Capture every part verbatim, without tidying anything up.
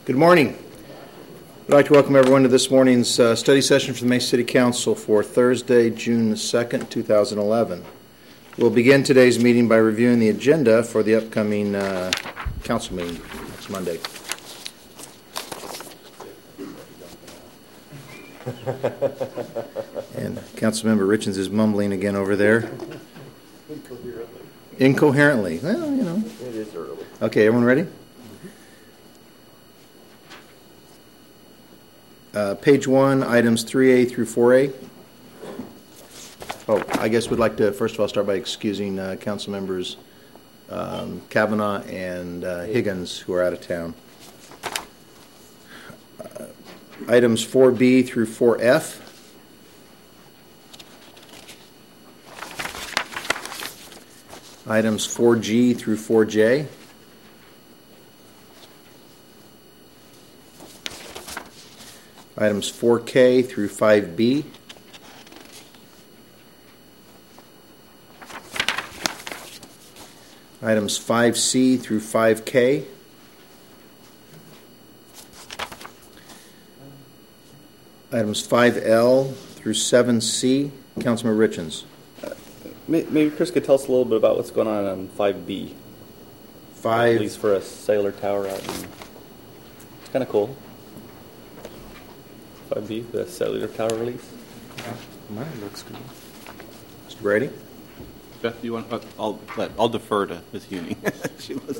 Good morning. I'd like to welcome everyone to this morning's uh, study session for the Mesa City Council for Thursday, June the second, two thousand eleven. We'll begin today's meeting by reviewing the agenda for the upcoming uh, council meeting next Monday. And Councilmember Richens is mumbling again over there. Incoherently. Incoherently. Well, you know. It is early. Okay, everyone ready? Uh, page one, items three A through four A. Oh, I guess we'd like to first of all start by excusing uh, council members um, Kavanaugh and uh, Higgins, who are out of town. Uh, items four B through four F. Items four G through four J. Items four K through five B. Items five C through five K. Items five L through seven C. Councilman Richens. Maybe Chris could tell us a little bit about what's going on on five B. Five. At least for a cellular tower out in. It's kind of cool. five B, the cellular tower release. Yeah, mine looks good. Mister Brady? Beth, do you want? Uh, I'll let, I'll defer to Miz Uni. She was.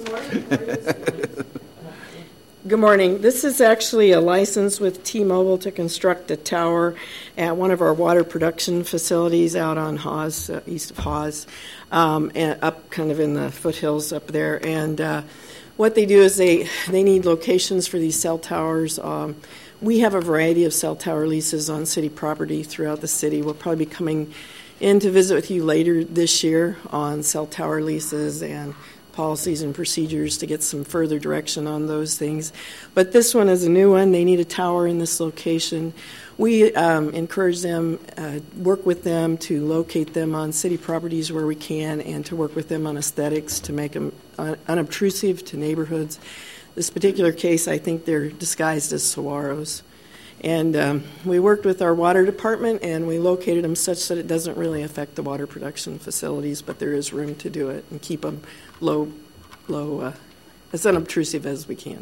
Good morning. This is actually a license with T-Mobile to construct a tower at one of our water production facilities out on Hawes, uh, east of Hawes, um, and up kind of in the foothills up there. And uh, what they do is they they need locations for these cell towers. Um, we have a variety of cell tower leases on city property throughout the city. We'll probably be coming in to visit with you later this year on cell tower leases and policies and procedures to get some further direction on those things. But this one is a new one. They need a tower in this location. We um, encourage them, uh, work with them to locate them on city properties where we can and to work with them on aesthetics to make them uh, unobtrusive to neighborhoods. This particular case, I think they're disguised as saguaros. And um, we worked with our water department, and we located them such that it doesn't really affect the water production facilities, but there is room to do it and keep them low, low, uh, as unobtrusive as we can.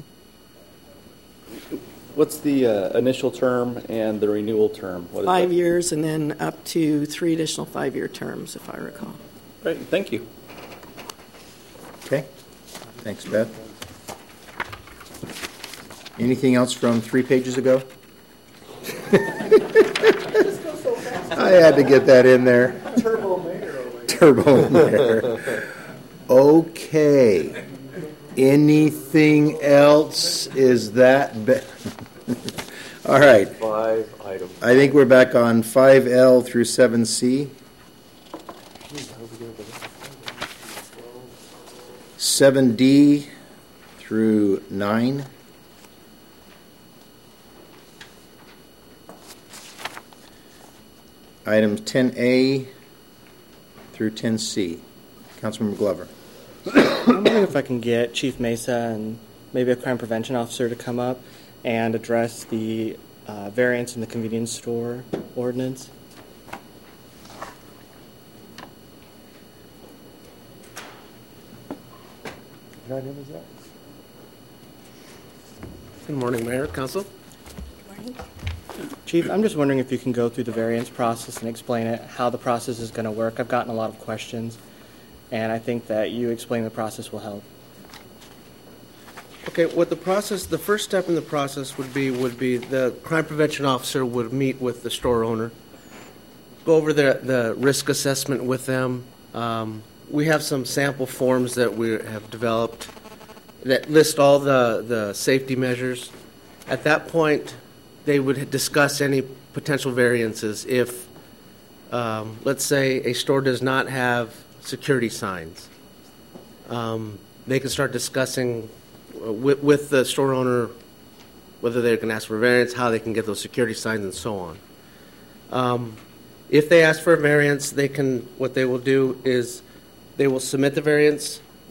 What's the uh, initial term and the renewal term? What is Five that? years and then up to three additional five-year terms, if I recall. Great, thank you. Okay. Thanks, Beth. Anything else from three pages ago? I had to get that in there. Turbo mayor. Turbo mayor. Okay. Anything else? Is that be- all right? Five items. I think we're back on five L through seven C. seven D through nine. Items ten A through ten C. Councilmember Glover. I'm wondering if I can get Chief Mesa and maybe a crime prevention officer to come up and address the uh, variance in the convenience store ordinance. What item is that? Good morning, Mayor, Council. Good morning. Chief, I'm just wondering if you can go through the variance process and explain it, how the process is going to work. I've gotten a lot of questions, and I think that you explaining the process will help. Okay, what the process, the first step in the process would be would be the crime prevention officer would meet with the store owner, go over the, the risk assessment with them. Um, we have some sample forms that we have developed that list all the, the safety measures. At that point, they would discuss any potential variances if, um, let's say, a store does not have security signs. Um, they can start discussing with, with the store owner whether they can ask for a variance, how they can get those security signs, and so on. Um, if they ask for a variance, they can. What they will do is they will submit the variance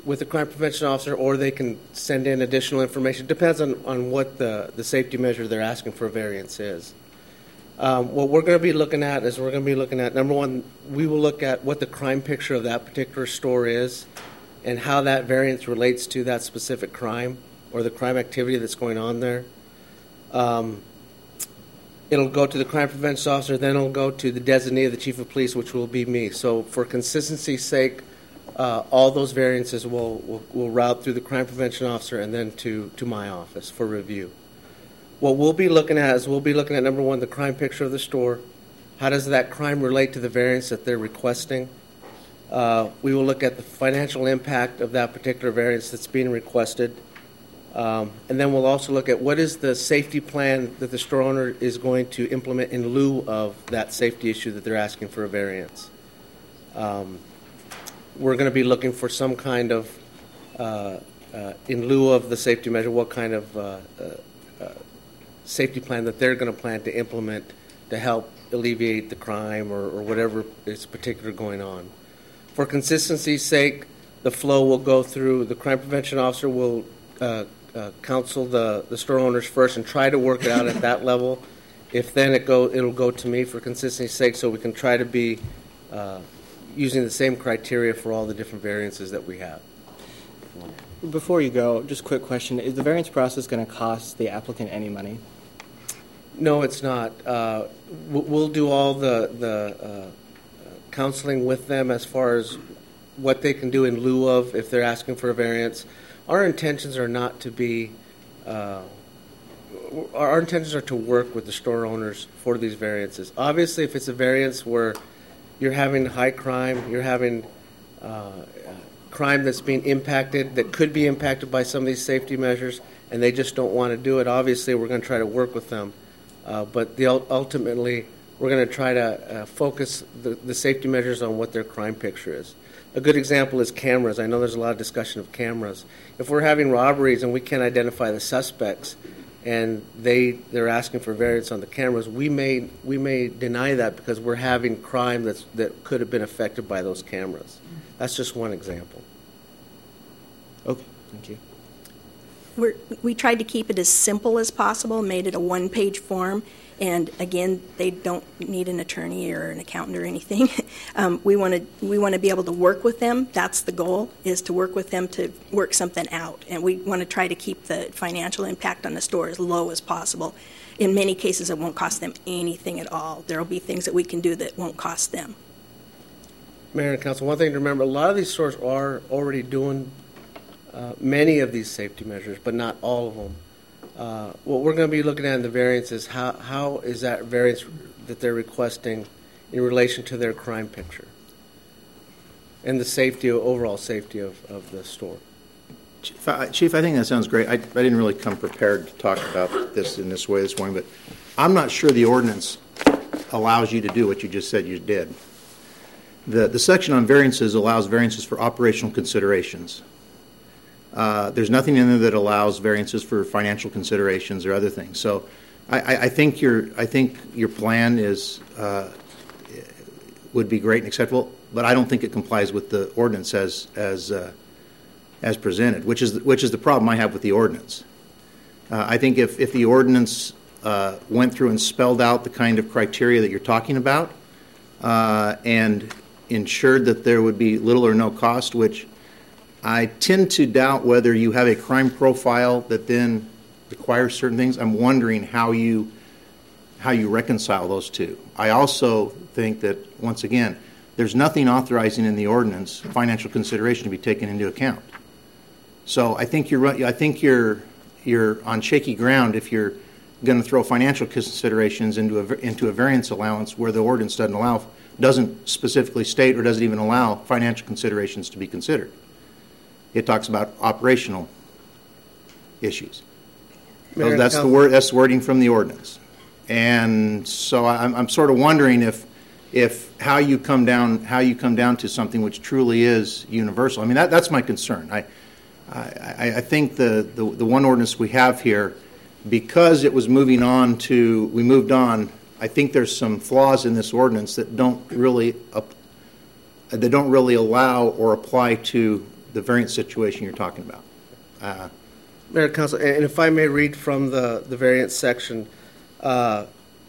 with the crime prevention officer, or they can send in additional information. Depends on, on what the, the safety measure they're asking for a variance is. Um, what we're going to be looking at is we're going to be looking at, number one, we will look at what the crime picture of that particular store is and how that variance relates to that specific crime or the crime activity that's going on there. Um, it'll go to the crime prevention officer, then it'll go to the designee of the chief of police, which will be me. So for consistency's sake, uh, all those variances will, will, will route through the crime prevention officer and then to, to my office for review. What we'll be looking at is we'll be looking at, number one, the crime picture of the store. How does that crime relate to the variance that they're requesting? Uh, we will look at the financial impact of that particular variance that's being requested. Um, and then we'll also look at what is the safety plan that the store owner is going to implement in lieu of that safety issue that they're asking for a variance. Um, we're going to be looking for some kind of, uh, uh, in lieu of the safety measure, what kind of uh, uh, uh, safety plan that they're going to plan to implement to help alleviate the crime or, or whatever is particular going on. For consistency's sake, the flow will go through, the crime prevention officer will uh, uh, counsel the, the store owners first and try to work it out at that level. If then it go, it'll go to me for consistency's sake, so we can try to be uh, using the same criteria for all the different variances that we have. Before you go, just a quick question. Is the variance process going to cost the applicant any money? No, it's not. Uh, we'll do all the, the uh, counseling with them as far as what they can do in lieu of if they're asking for a variance. Our intentions are not to be, uh, our intentions are to work with the store owners for these variances. Obviously, if it's a variance where you're having high crime, you're having uh, crime that's being impacted, that could be impacted by some of these safety measures, and they just don't want to do it, obviously we're going to try to work with them. Uh, but the, ultimately, we're going to try to uh, focus the, the safety measures on what their crime picture is. A good example is cameras. I know there's a lot of discussion of cameras. If we're having robberies and we can't identify the suspects and they, they're asking for variance on the cameras, we may, we may deny that because we're having crime that's, that could have been affected by those cameras. That's just one example. Okay, thank you. We're, we tried to keep it as simple as possible, made it a one-page form, and again, they don't need an attorney or an accountant or anything. um, we want to we want to be able to work with them. That's the goal, is to work with them to work something out, and we want to try to keep the financial impact on the store as low as possible. In many cases, it won't cost them anything at all. There will be things that we can do that won't cost them. Mayor and Council, one thing to remember, a lot of these stores are already doing Uh, many of these safety measures, but not all of them. Uh, what we're going to be looking at in the variance is how, how is that variance that they're requesting in relation to their crime picture and the safety, overall safety of, of the store. Chief I, Chief, I think that sounds great. I, I didn't really come prepared to talk about this in this way this morning, but I'm not sure the ordinance allows you to do what you just said you did. The, the section on variances allows variances for operational considerations. Uh, there's nothing in there that allows variances for financial considerations or other things. So, I, I, I think your I think your plan is uh, would be great and acceptable, but I don't think it complies with the ordinance as as uh, as presented, which is which is the problem I have with the ordinance. Uh, I think if if the ordinance uh, went through and spelled out the kind of criteria that you're talking about, uh, and ensured that there would be little or no cost, which I tend to doubt whether you have a crime profile that then requires certain things. I'm wondering how you how you reconcile those two. I also think that, once again, there's nothing authorizing in the ordinance financial consideration to be taken into account. So I think you're I think you're you're on shaky ground if you're going to throw financial considerations into a into a variance allowance where the ordinance doesn't allow doesn't specifically state or doesn't even allow financial considerations to be considered. It talks about operational issues. So that's the word. That's the wording from the ordinance, and so I'm, I'm sort of wondering if, if how you come down, how you come down to something which truly is universal. I mean, that, that's my concern. I, I, I think the, the the one ordinance we have here, because it was moving on to, we moved on. I think there's some flaws in this ordinance that don't really, that don't really allow or apply to the variance situation you're talking about. Uh, Mayor, Council, and if I may read from the, the variance section, uh,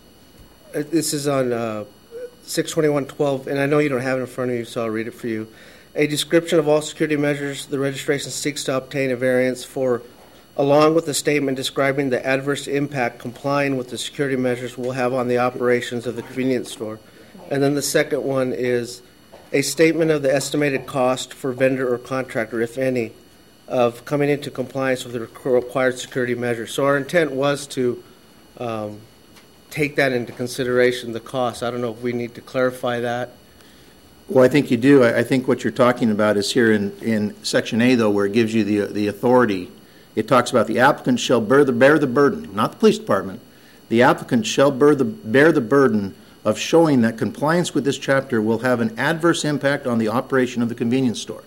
this is on uh, six twenty-one twelve, and I know you don't have it in front of you, so I'll read it for you. A description of all security measures the registration seeks to obtain a variance for, along with a statement describing the adverse impact complying with the security measures will have on the operations of the convenience store. And then the second one is a statement of the estimated cost for vendor or contractor, if any, of coming into compliance with the required security measures. So our intent was to um, take that into consideration, the cost. I don't know if we need to clarify that. Well, I think you do. I, I think what you're talking about is here in, in Section A, though, where it gives you the the authority. It talks about the applicant shall bear the, bear the burden, not the police department. The applicant shall bear the, bear the burden of showing that compliance with this chapter will have an adverse impact on the operation of the convenience store.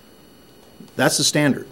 That's the standard.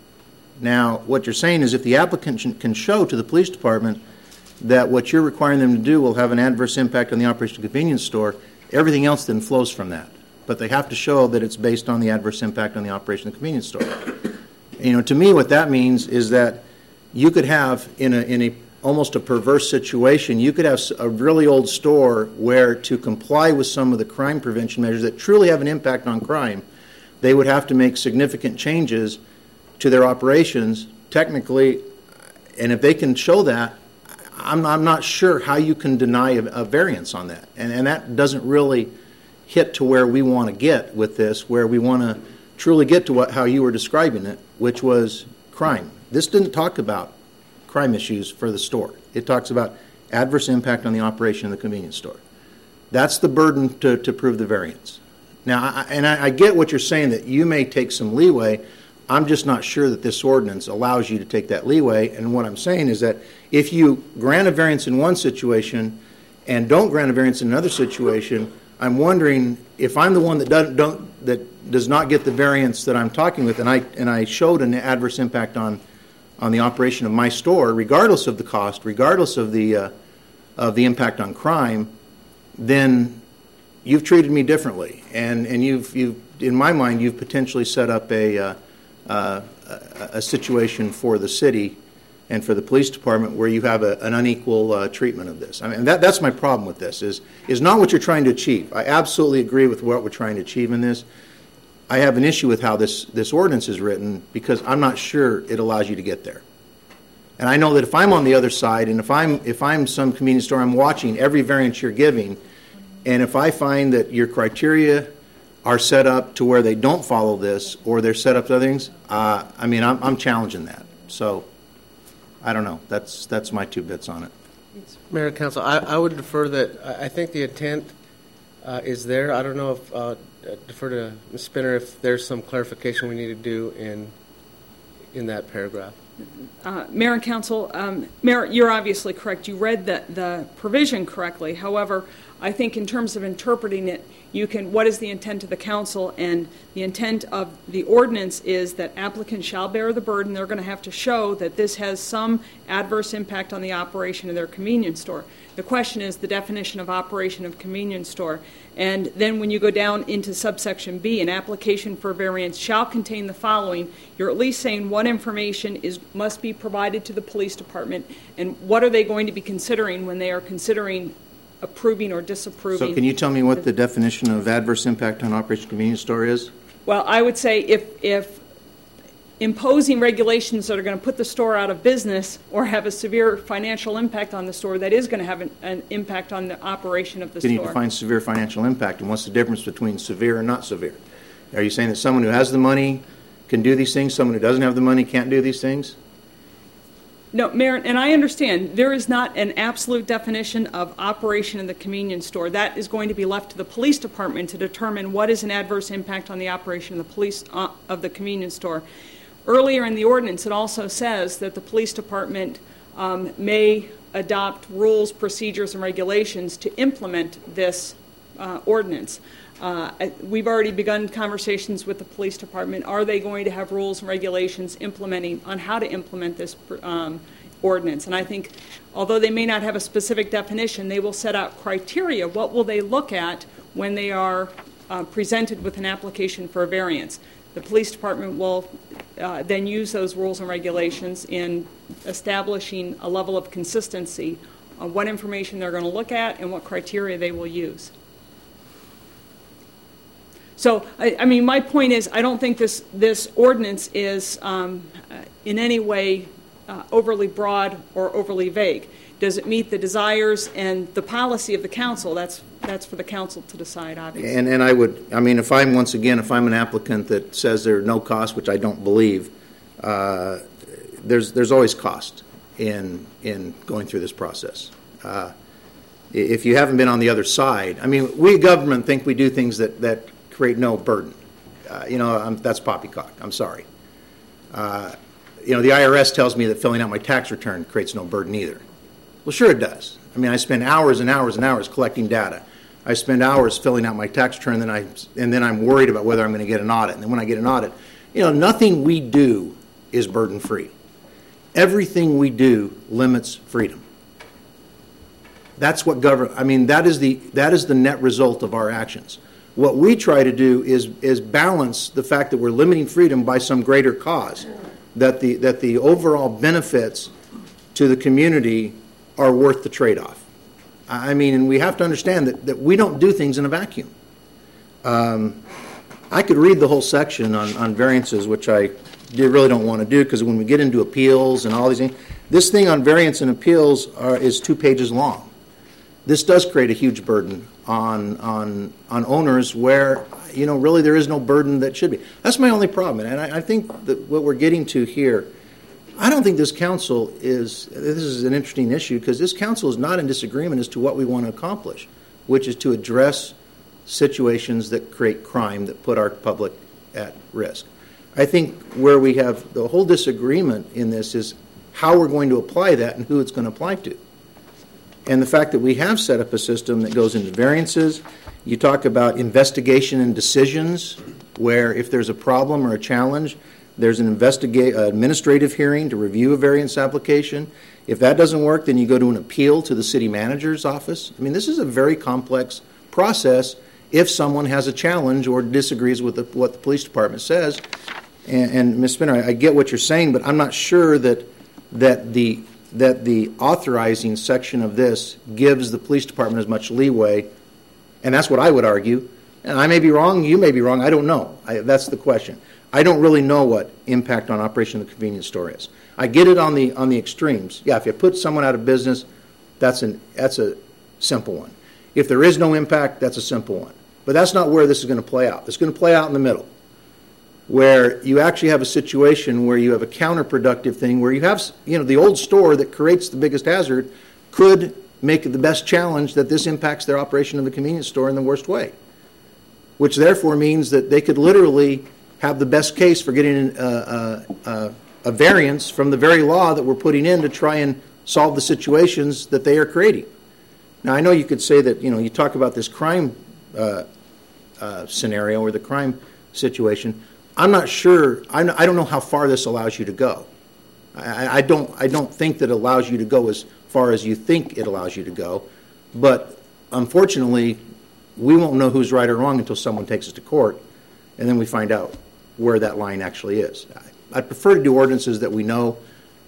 Now, what you're saying is if the applicant can show to the police department that what you're requiring them to do will have an adverse impact on the operation of the convenience store, everything else then flows from that. But they have to show that it's based on the adverse impact on the operation of the convenience store. You know, to me, what that means is that you could have, in a, in a almost a perverse situation, you could have a really old store where to comply with some of the crime prevention measures that truly have an impact on crime, they would have to make significant changes to their operations technically, and if they can show that, I'm, I'm not sure how you can deny a, a variance on that. And, and that doesn't really hit to where we want to get with this, where we want to truly get to what, how you were describing it, which was crime. This didn't talk about crime issues for the store. It talks about adverse impact on the operation of the convenience store. That's the burden to, to prove the variance. Now, I, and I, I get what you're saying, that you may take some leeway. I'm just not sure that this ordinance allows you to take that leeway. And what I'm saying is that if you grant a variance in one situation and don't grant a variance in another situation, I'm wondering if I'm the one that doesn't, don't, that does not get the variance that I'm talking with, and I and I showed an adverse impact on on the operation of my store, regardless of the cost, regardless of the uh, of the impact on crime, then you've treated me differently, and and you've you've in my mind you've potentially set up a uh, uh, a, a situation for the city and for the police department where you have a, an unequal uh, treatment of this. I mean, that that's my problem with this, is is not what you're trying to achieve. I absolutely agree with what we're trying to achieve in this. I have an issue with how this, this ordinance is written because I'm not sure it allows you to get there. And I know that if I'm on the other side, and if I'm if I'm some convenience store, I'm watching every variance you're giving, and if I find that your criteria are set up to where they don't follow this, or they're set up to other things, uh, I mean, I'm, I'm challenging that. So, I don't know. That's that's my two bits on it. Mayor and Council, I, I would defer that. I I think the intent uh, is there. I don't know if uh, defer to Miz Spinner if there's some clarification we need to do in in that paragraph. Uh, Mayor and Council, um, Mayor, you're obviously correct. You read the, the provision correctly. However, I think in terms of interpreting it, you can, what is the intent of the council? And the intent of the ordinance is that applicants shall bear the burden. They're going to have to show that this has some adverse impact on the operation of their convenience store. The question is the definition of operation of convenience store. And then when you go down into subsection B, an application for variance shall contain the following. You're at least saying what information is must be provided to the police department, and what are they going to be considering when they are considering approving or disapproving. So can you tell me what the definition of adverse impact on operation convenience store is? Well, I would say if if imposing regulations that are going to put the store out of business or have a severe financial impact on the store, that is going to have an, an impact on the operation of the Can store. you define severe financial impact, and what's the difference between severe and not severe? Are you saying that someone who has the money can do these things, someone who doesn't have the money can't do these things? No, Mayor, and I understand there is not an absolute definition of operation of the convenience store. That is going to be left to the police department to determine what is an adverse impact on the operation of the police uh, of the convenience store. Earlier in the ordinance, it also says that the police department um, may adopt rules, procedures, and regulations to implement this uh, ordinance. Uh, we've already begun conversations with the police department. Are they going to have rules and regulations implementing on how to implement this um, ordinance? And I think, although they may not have a specific definition, they will set out criteria. What will they look at when they are uh, presented with an application for a variance? The police department will uh, then use those rules and regulations in establishing a level of consistency on what information they're going to look at and what criteria they will use. So, I, I mean, my point is, I don't think this, this ordinance is um, in any way uh, overly broad or overly vague. Does it meet the desires and the policy of the council? That's that's for the council to decide, obviously. And and I would, I mean, if I'm, once again, if I'm an applicant that says there are no costs, which I don't believe, uh, there's there's always cost in in going through this process. Uh, if you haven't been on the other side, I mean, we government think we do things that, that create no burden. Uh, you know, I'm, that's poppycock. I'm sorry. Uh, you know, the I R S tells me that filling out my tax return creates no burden either. Well, sure it does. I mean, I spend hours and hours and hours collecting data. I spend hours filling out my tax return, and then, I, and then I'm worried about whether I'm going to get an audit. And then when I get an audit, you know, nothing we do is burden-free. Everything we do limits freedom. That's what government, I mean, that is the, that is the net result of our actions. What we try to do is, is balance the fact that we're limiting freedom by some greater cause, that the, that the overall benefits to the community are worth the trade-off. I mean, and we have to understand that, that we don't do things in a vacuum. Um, I could read the whole section on, on variances, which I really don't want to do, because when we get into appeals and all these things, this thing on variance and appeals are, is two pages long. This does create a huge burden on, on, on owners where, you know, really there is no burden that should be. That's my only problem. And I, I think that what we're getting to here, I don't think this council is, this is an interesting issue, because this council is not in disagreement as to what we want to accomplish, which is to address situations that create crime that put our public at risk. I think where we have the whole disagreement in this is how we're going to apply that and who it's going to apply to. And the fact that we have set up a system that goes into variances. You talk about investigation and decisions, where if there's a problem or a challenge, there's an investiga- uh, administrative hearing to review a variance application. If that doesn't work, then you go to an appeal to the city manager's office. I mean, this is a very complex process if someone has a challenge or disagrees with the, what the police department says. And, and Miz Spinner, I, I get what you're saying, but I'm not sure that that the that the authorizing section of this gives the police department as much leeway, and that's what I would argue. And I may be wrong, you may be wrong, I don't know. I, that's the question. I don't really know what impact on operation of the convenience store is. I get it on the on the extremes. Yeah, if you put someone out of business, that's an that's a simple one. If there is no impact, that's a simple one. But that's not where this is going to play out. It's going to play out in the middle, where you actually have a situation where you have a counterproductive thing, where you have, you know, the old store that creates the biggest hazard could make it the best challenge that this impacts their operation of the convenience store in the worst way, which therefore means that they could literally have the best case for getting a, a, a variance from the very law that we're putting in to try and solve the situations that they are creating. Now, I know you could say that, you know, you talk about this crime uh, uh, scenario or the crime situation. I'm not sure. I'm, I don't know how far this allows you to go. I, I don't. I don't think that it allows you to go as far as you think it allows you to go. But unfortunately, we won't know who's right or wrong until someone takes us to court, and then we find out where that line actually is. I, I prefer to do ordinances that we know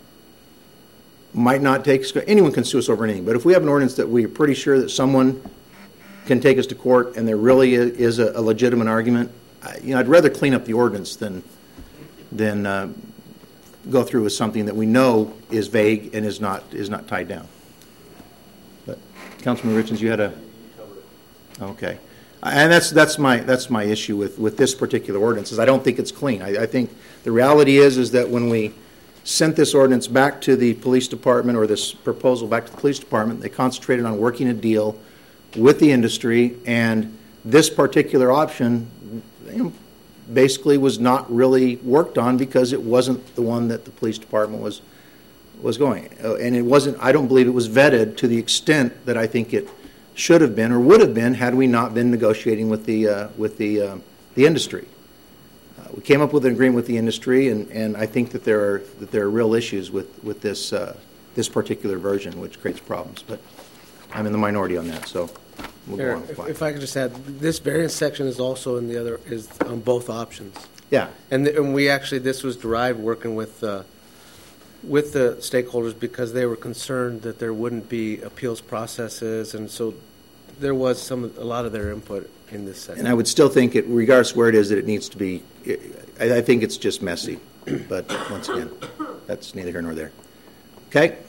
might not take. Anyone can sue us over anything. But if we have an ordinance that we're pretty sure that someone can take us to court, and there really is a, a legitimate argument, you know, I'd rather clean up the ordinance than than uh, go through with something that we know is vague and is not is not tied down. But Councilman Richards, you had a okay, and that's that's my that's my issue with, with this particular ordinance. Is I don't think it's clean. I, I think the reality is is that when we sent this ordinance back to the police department, or this proposal back to the police department, they concentrated on working a deal with the industry, and this particular option, you know, basically was not really worked on because it wasn't the one that the police department was was going, uh, and it wasn't. I don't believe it was vetted to the extent that I think it should have been or would have been had we not been negotiating with the uh, with the uh, the industry. Uh, we came up with an agreement with the industry, and, and I think that there are that there are real issues with with this uh, this particular version, which creates problems. But I'm in the minority on that, so. We'll Mayor, if, if I could just add, this variance section is also in the other, is on both options. Yeah. And, th- and we actually, this was derived working with, uh, with the stakeholders because they were concerned that there wouldn't be appeals processes, and so there was some, a lot of their input in this section. And I would still think, it, regardless of where it is, that it needs to be, I, I think it's just messy. But once again, that's neither here nor there. Okay?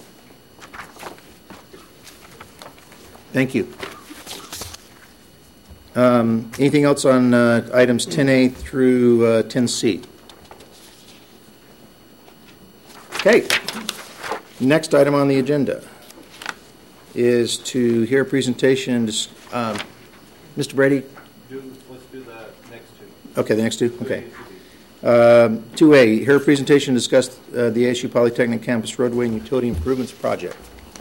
Thank you. Um, anything else on uh, items ten A through uh, ten C? Okay. Next item on the agenda is to hear a presentation and dis- um, Mister Brady? Do, let's do the next two. Okay, the next two? Okay. Um, two A, hear a presentation and discuss uh, the A S U Polytechnic Campus Roadway and Utility Improvements Project.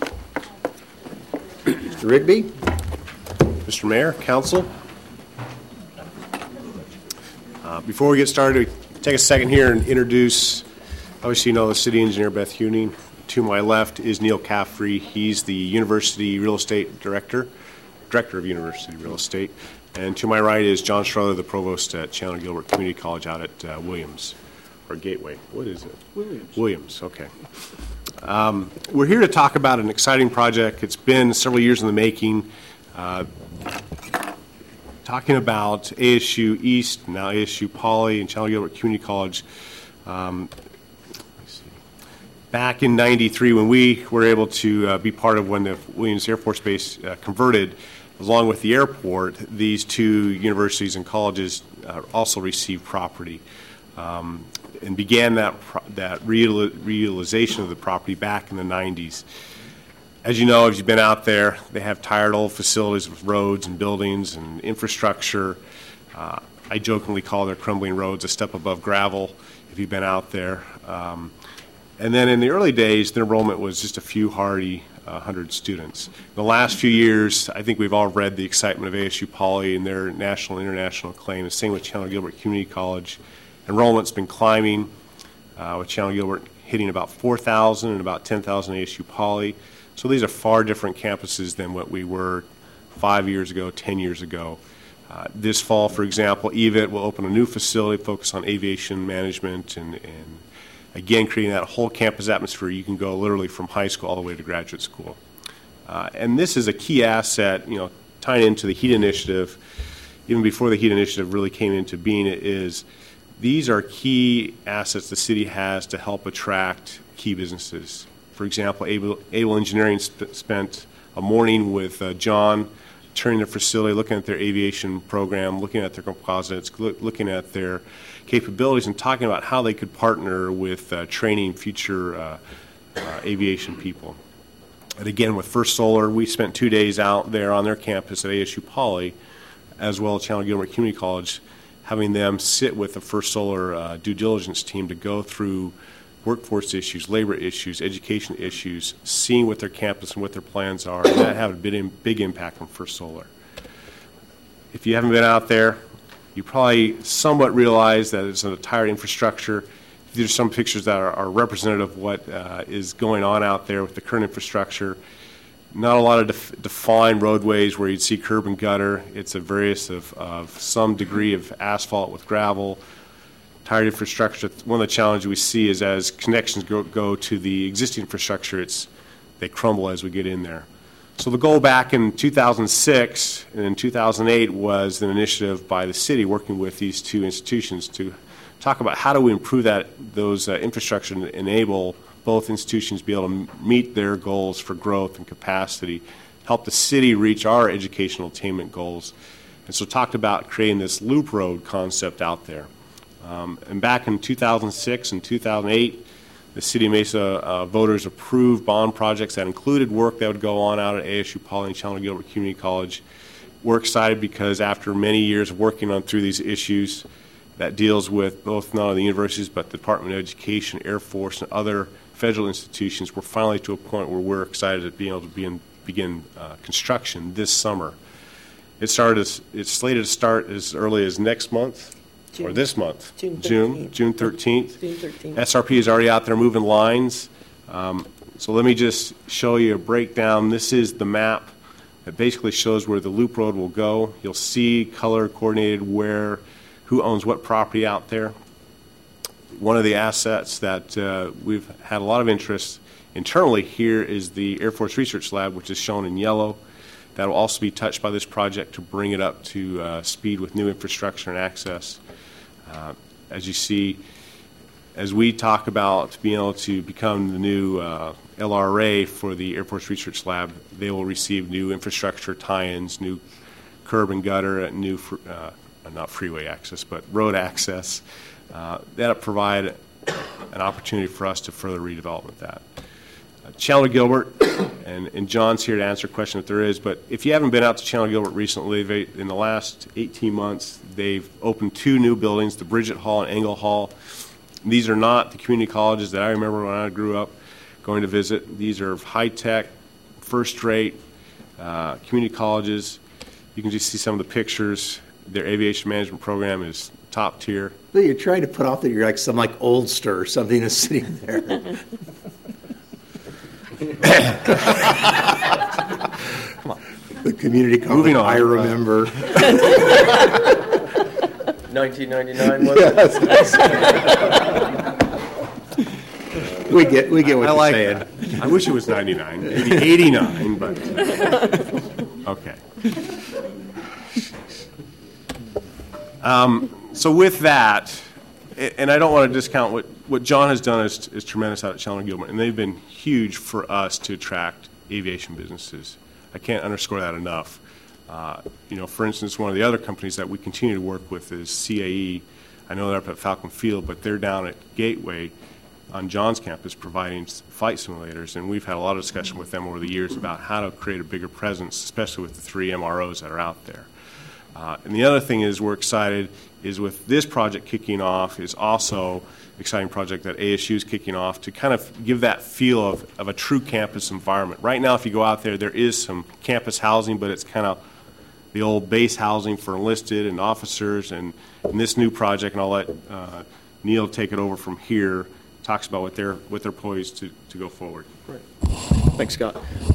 Mister Rigby? Mister Mayor, Council. Uh, before we get started, take a second here and introduce, obviously you know the City Engineer Beth Huning. To my left is Neil Caffrey. He's the University Real Estate Director, Director of University Real Estate. And to my right is John Strother, the Provost at Chandler Gilbert Community College out at uh, Williams, or Gateway. What is it? Williams. Williams, okay. Um, we're here to talk about an exciting project. It's been several years in the making. Uh, talking about A S U East, now A S U Poly, and Chandler Gilbert Community College. Um, Back in ninety-three, when we were able to uh, be part of when the Williams Air Force Base uh, converted, along with the airport, these two universities and colleges uh, also received property um, and began that pro- that real- realization of the property back in the nineties. As you know, if you've been out there, they have tired old facilities with roads and buildings and infrastructure. Uh, I jokingly call their crumbling roads a step above gravel if you've been out there. Um, And then in the early days, the enrollment was just a few hardy uh, hundred students. In the last few years, I think we've all read the excitement of A S U Poly and their national and international acclaim. The same with Chandler Gilbert Community College. Enrollment's been climbing, uh, with Chandler Gilbert hitting about four thousand and about ten thousand A S U Poly. So these are far different campuses than what we were five years ago, ten years ago. Uh, this fall, for example, E V I T will open a new facility focused on aviation management and, and again, creating that whole campus atmosphere. You can go literally from high school all the way to graduate school. Uh, and this is a key asset, you know, tying into the HEAT initiative, even before the HEAT initiative really came into being, it is these are key assets the city has to help attract key businesses. For example, Able, Able Engineering sp- spent a morning with uh, John, touring their facility, looking at their aviation program, looking at their composites, look, looking at their capabilities, and talking about how they could partner with uh, training future uh, uh, aviation people. And again, with First Solar, we spent two days out there on their campus at A S U Poly, as well as Chandler Gilbert Community College, having them sit with the First Solar uh, due diligence team to go through workforce issues, labor issues, education issues, seeing what their campus and what their plans are, and that had a big, big impact on First Solar. If you haven't been out there, you probably somewhat realize that it's an entire infrastructure. These are some pictures that are, are representative of what uh, is going on out there with the current infrastructure. Not a lot of def- defined roadways where you'd see curb and gutter. It's a various of, of some degree of asphalt with gravel. Tired infrastructure. One of the challenges we see is as connections go, go to the existing infrastructure, it's they crumble as we get in there. So the goal back in two thousand six and in two thousand eight was an initiative by the city working with these two institutions to talk about how do we improve that those uh, infrastructure and enable both institutions to be able to meet their goals for growth and capacity, help the city reach our educational attainment goals. And so talked about creating this loop road concept out there. Um, and back in two thousand six and two thousand eight, the City of Mesa uh, voters approved bond projects that included work that would go on out at A S U Poly and Chandler Gilbert Community College. We're excited because after many years of working on through these issues that deals with both not only the universities but the Department of Education, Air Force, and other federal institutions, we're finally to a point where we're excited to be able to be in, begin uh, construction this summer. It started. As, it's slated to start as early as next month. June. Or this month, June June, June thirteenth. June thirteenth. S R P is already out there moving lines. Um, so let me just show you a breakdown. This is the map that basically shows where the loop road will go. You'll see color coordinated where who owns what property out there. One of the assets that uh, we've had a lot of interest internally here is the Air Force Research Lab, which is shown in yellow. That will also be touched by this project to bring it up to uh, speed with new infrastructure and access. Uh, as you see, as we talk about being able to become the new uh, L R A for the Air Force Research Lab, they will receive new infrastructure tie-ins, new curb and gutter, and new, uh, not freeway access, but road access. Uh, that'll provide an opportunity for us to further redevelopment that. Uh, Chandler Gilbert, and, and John's here to answer a question if there is, but if you haven't been out to Chandler Gilbert recently, they, in the last eighteen months, they've opened two new buildings, the Bridget Hall and Engel Hall. These are not the community colleges that I remember when I grew up going to visit. These are high-tech, first-rate uh, community colleges. You can just see some of the pictures. Their aviation management program is top tier. Well, you're trying to put off that you're like some like Oldster or something that's sitting there. Come on. The community college. Moving on. I remember. nineteen ninety-nine was it? we get we get what I you're like saying. That. I wish it was ninety-nine, maybe eighty-nine, but okay. Um, so with that, and I don't want to discount what, what John has done is, is tremendous out at Chandler Gilbert, and they've been huge for us to attract aviation businesses. I can't underscore that enough. Uh, you know, for instance, one of the other companies that we continue to work with is C A E. I know they're up at Falcon Field, but they're down at Gateway on John's campus providing flight simulators, and we've had a lot of discussion with them over the years about how to create a bigger presence, especially with the three M R Os that are out there. Uh, and the other thing is we're excited is with this project kicking off is also exciting project that A S U is kicking off to kind of give that feel of, of a true campus environment. Right now, if you go out there, there is some campus housing, but it's kind of the old base housing for enlisted and officers. And in this new project, and I'll let uh, Neil take it over from here, talks about what they're what they're poised to, to go forward. Right. Thanks, Scott.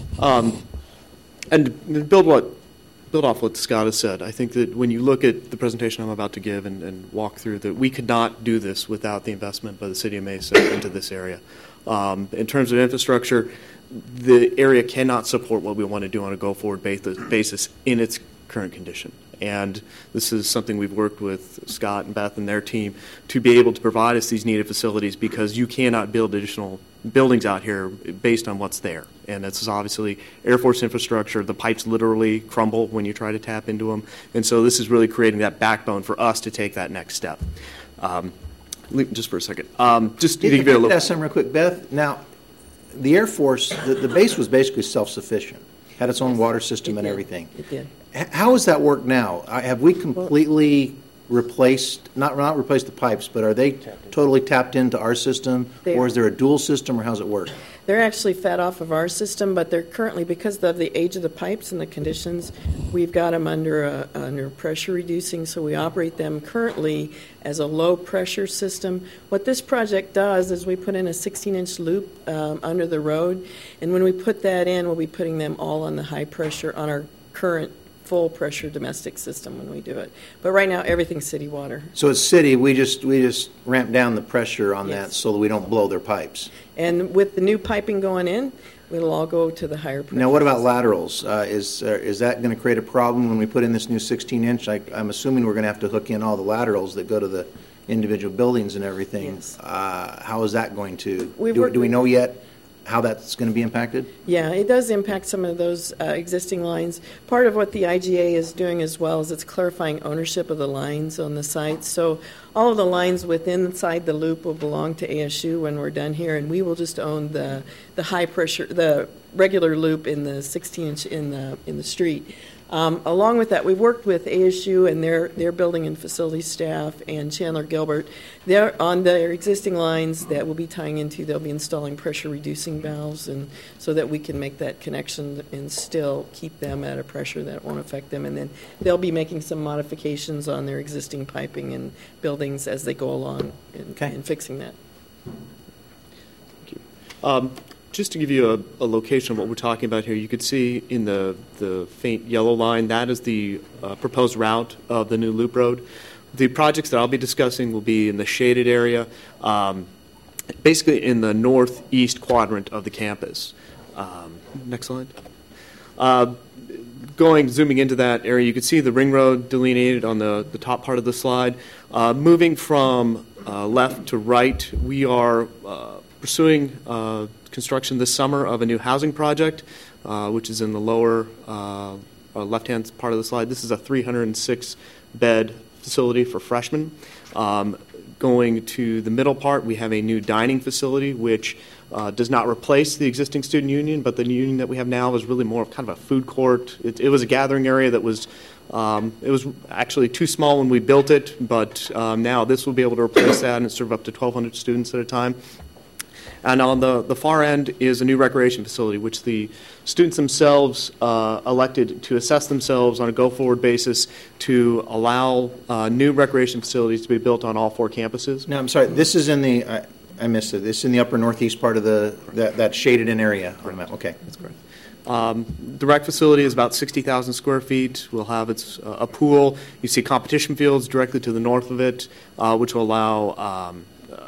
Um, and to build what build off what Scott has said, I think that when you look at the presentation I'm about to give and, and walk through that, we could not do this without the investment by the City of Mesa into this area. Um, in terms of infrastructure, the area cannot support what we want to do on a go-forward basis in its current condition. And this is something we've worked with Scott and Beth and their team to be able to provide us these needed facilities, because you cannot build additional buildings out here based on what's there. And this is obviously Air Force infrastructure. The pipes literally crumble when you try to tap into them. And so this is really creating that backbone for us to take that next step. Um, just for a second. Um, just to If give you a I could little. ask something real quick, Beth. Now, the Air Force, the, the base was basically self-sufficient, had its own water system It and did. everything. It did. H- How does that work now? I- Have we completely replaced, not not replaced the pipes, but are they totally tapped into our system? They Or are. is there a dual system, or how's it work? They're actually fed off of our system, but they're currently, because of the age of the pipes and the conditions, we've got them under a, under pressure reducing, so we operate them currently as a low pressure system. What this project does is we put in a sixteen inch loop um, under the road, and when we put that in, we'll be putting them all on the high pressure, on our current full pressure domestic system when we do it. But right now, everything's city water. So it's city, we just we just ramp down the pressure on that Yes. so that we don't blow their pipes. And with the new piping going in, it'll all go to the higher pressure. Now, what about laterals? Uh, is uh, is that going to create a problem when we put in this new sixteen inch? I, I'm assuming we're going to have to hook in all the laterals that go to the individual buildings and everything. Yes. Uh, how is that going to? We've Do, worked do we with- know yet how that's going to be impacted? Yeah, it does impact some of those uh, existing lines. Part of what the I G A is doing as well is it's clarifying ownership of the lines on the site. So all of the lines within inside the loop will belong to A S U when we're done here, and we will just own the the high pressure, the regular loop in the sixteen inch in the in the street. Um, along with that, we've worked with A S U and their, their building and facility staff and Chandler Gilbert. They're on their existing lines that we'll be tying into. They'll be installing pressure reducing valves, and so that we can make that connection and still keep them at a pressure that won't affect them. And then they'll be making some modifications on their existing piping and buildings as they go along in, Okay. in fixing that. Thank you. Um, just to give you a, a location of what we're talking about here, you could see in the, the faint yellow line, that is the uh, proposed route of the new loop road. the projects that I'll be discussing will be in the shaded area, um, basically in the northeast quadrant of the campus. Um, next slide. Uh, going, zooming into that area, you can see the ring road delineated on the, the top part of the slide. Uh, moving from uh, left to right, we are uh, pursuing uh, construction this summer of a new housing project, uh, which is in the lower uh, left-hand part of the slide. This is a three hundred six bed facility for freshmen. Um, going to the middle part, we have a new dining facility, which uh, does not replace the existing student union, but the union that we have now is really more of kind of a food court. It, it was a gathering area that was, um, it was actually too small when we built it, but um, now this will be able to replace that and serve up to twelve hundred students at a time. And on the, the far end is a new recreation facility, which the students themselves uh, elected to assess themselves on a go-forward basis to allow uh, new recreation facilities to be built on all four campuses. Now, I'm sorry, this is in the, I, I missed it, this is in the upper northeast part of the, that, that shaded-in area on the map. Okay. That's correct. Um, the rec facility is about sixty thousand square feet. We'll have its, uh, a pool. You see competition fields directly to the north of it, uh, which will allow um,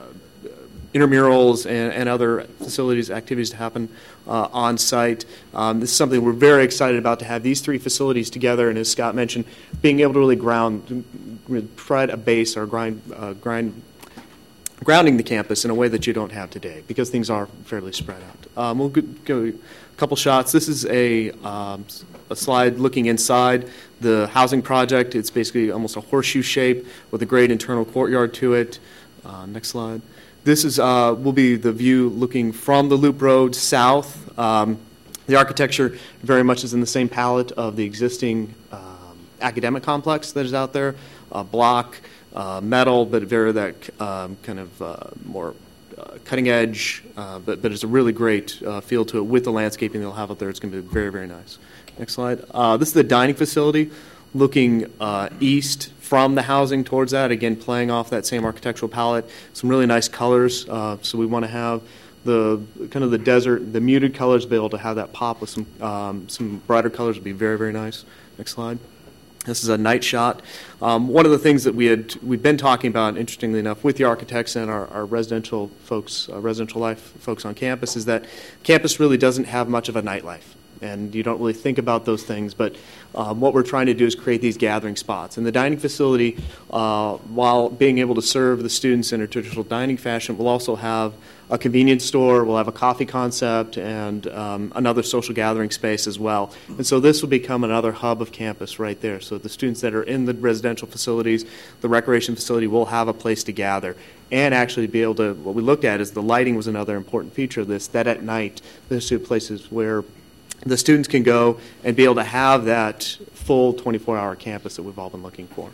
intramurals and, and other facilities, activities to happen uh, on site. Um, this is something we're very excited about, to have these three facilities together, and as Scott mentioned, being able to really ground, provide a base or grind, uh, grind, grounding the campus in a way that you don't have today, because things are fairly spread out. Um, we'll go, go a couple shots. This is a, um, a slide looking inside the housing project. It's basically almost a horseshoe shape with a great internal courtyard to it. Uh, next slide. This is uh, will be the view looking from the Loop Road south. Um, the architecture very much is in the same palette of the existing um, academic complex that is out there. Uh, block, uh, metal, but very that um, kind of uh, more uh, cutting edge. Uh, but but it's a really great uh, feel to it with the landscaping they'll have out there. It's going to be very very nice. Next slide. Uh, this is the dining facility, looking uh, east from the housing towards that, again playing off that same architectural palette. Some really nice colors, uh, so we want to have the kind of the desert, the muted colors, be able to have that pop with some um, some brighter colors would be very, very nice. Next slide. This is a night shot. Um, one of the things that we had we've been talking about, interestingly enough, with the architects and our, our residential folks, uh, residential life folks on campus, is that campus really doesn't have much of a nightlife. And you don't really think about those things, but um, what we're trying to do is create these gathering spots. And the dining facility, uh, while being able to serve the students in a traditional dining fashion, will also have a convenience store, we'll have a coffee concept, and um, another social gathering space as well. And so this will become another hub of campus right there. So the students that are in the residential facilities, the recreation facility will have a place to gather. And actually be able to, what we looked at is the lighting was another important feature of this, that at night, there's two places where the students can go and be able to have that full twenty-four hour campus that we've all been looking for.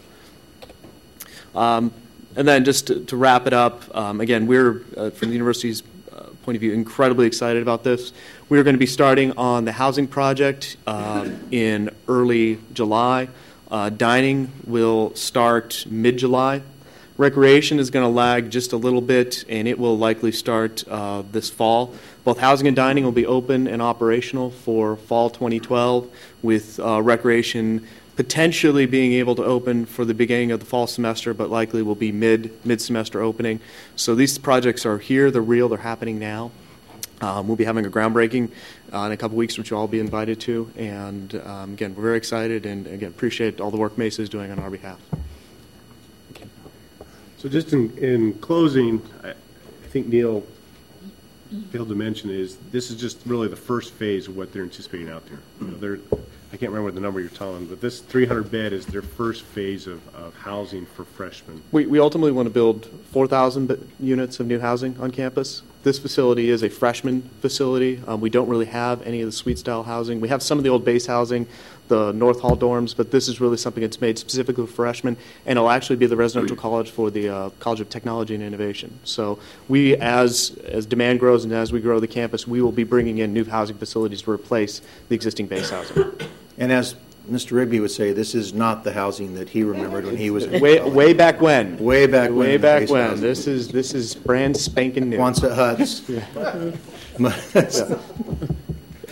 Um, and then just to, to wrap it up, um, again, we're, uh, from the university's uh, point of view, incredibly excited about this. We're going to be starting on the housing project uh, in early July. Uh, dining will start mid-July. Recreation is going to lag just a little bit, and it will likely start uh, this fall. Both housing and dining will be open and operational for fall twenty twelve, with uh, recreation potentially being able to open for the beginning of the fall semester, but likely will be mid, mid-semester opening. So these projects are here, they're real, they're happening now. Um, we'll be having a groundbreaking uh, in a couple weeks, which you'll all be invited to. And um, again, we're very excited, and again, appreciate all the work Mesa is doing on our behalf. So just in, in closing, I, I think Neil failed to mention is this is just really the first phase of what they're anticipating out there. You know, they're, I can't remember the number you're telling, but this three hundred bed is their first phase of, of housing for freshmen. We, we ultimately want to build four thousand units of new housing on campus. This facility is a freshman facility. Um, we don't really have any of the suite-style housing. We have some of the old base housing, the North Hall dorms, but this is really something that's made specifically for freshmen, and it'll actually be the residential college for the uh, College of Technology and Innovation. So we, as as demand grows and as we grow the campus, we will be bringing in new housing facilities to replace the existing base housing. And as Mister Rigby would say, this is not the housing that he remembered when he was in way way back when. Way back when. Way back when. Housing. This is this is brand spanking new. Quonset huts.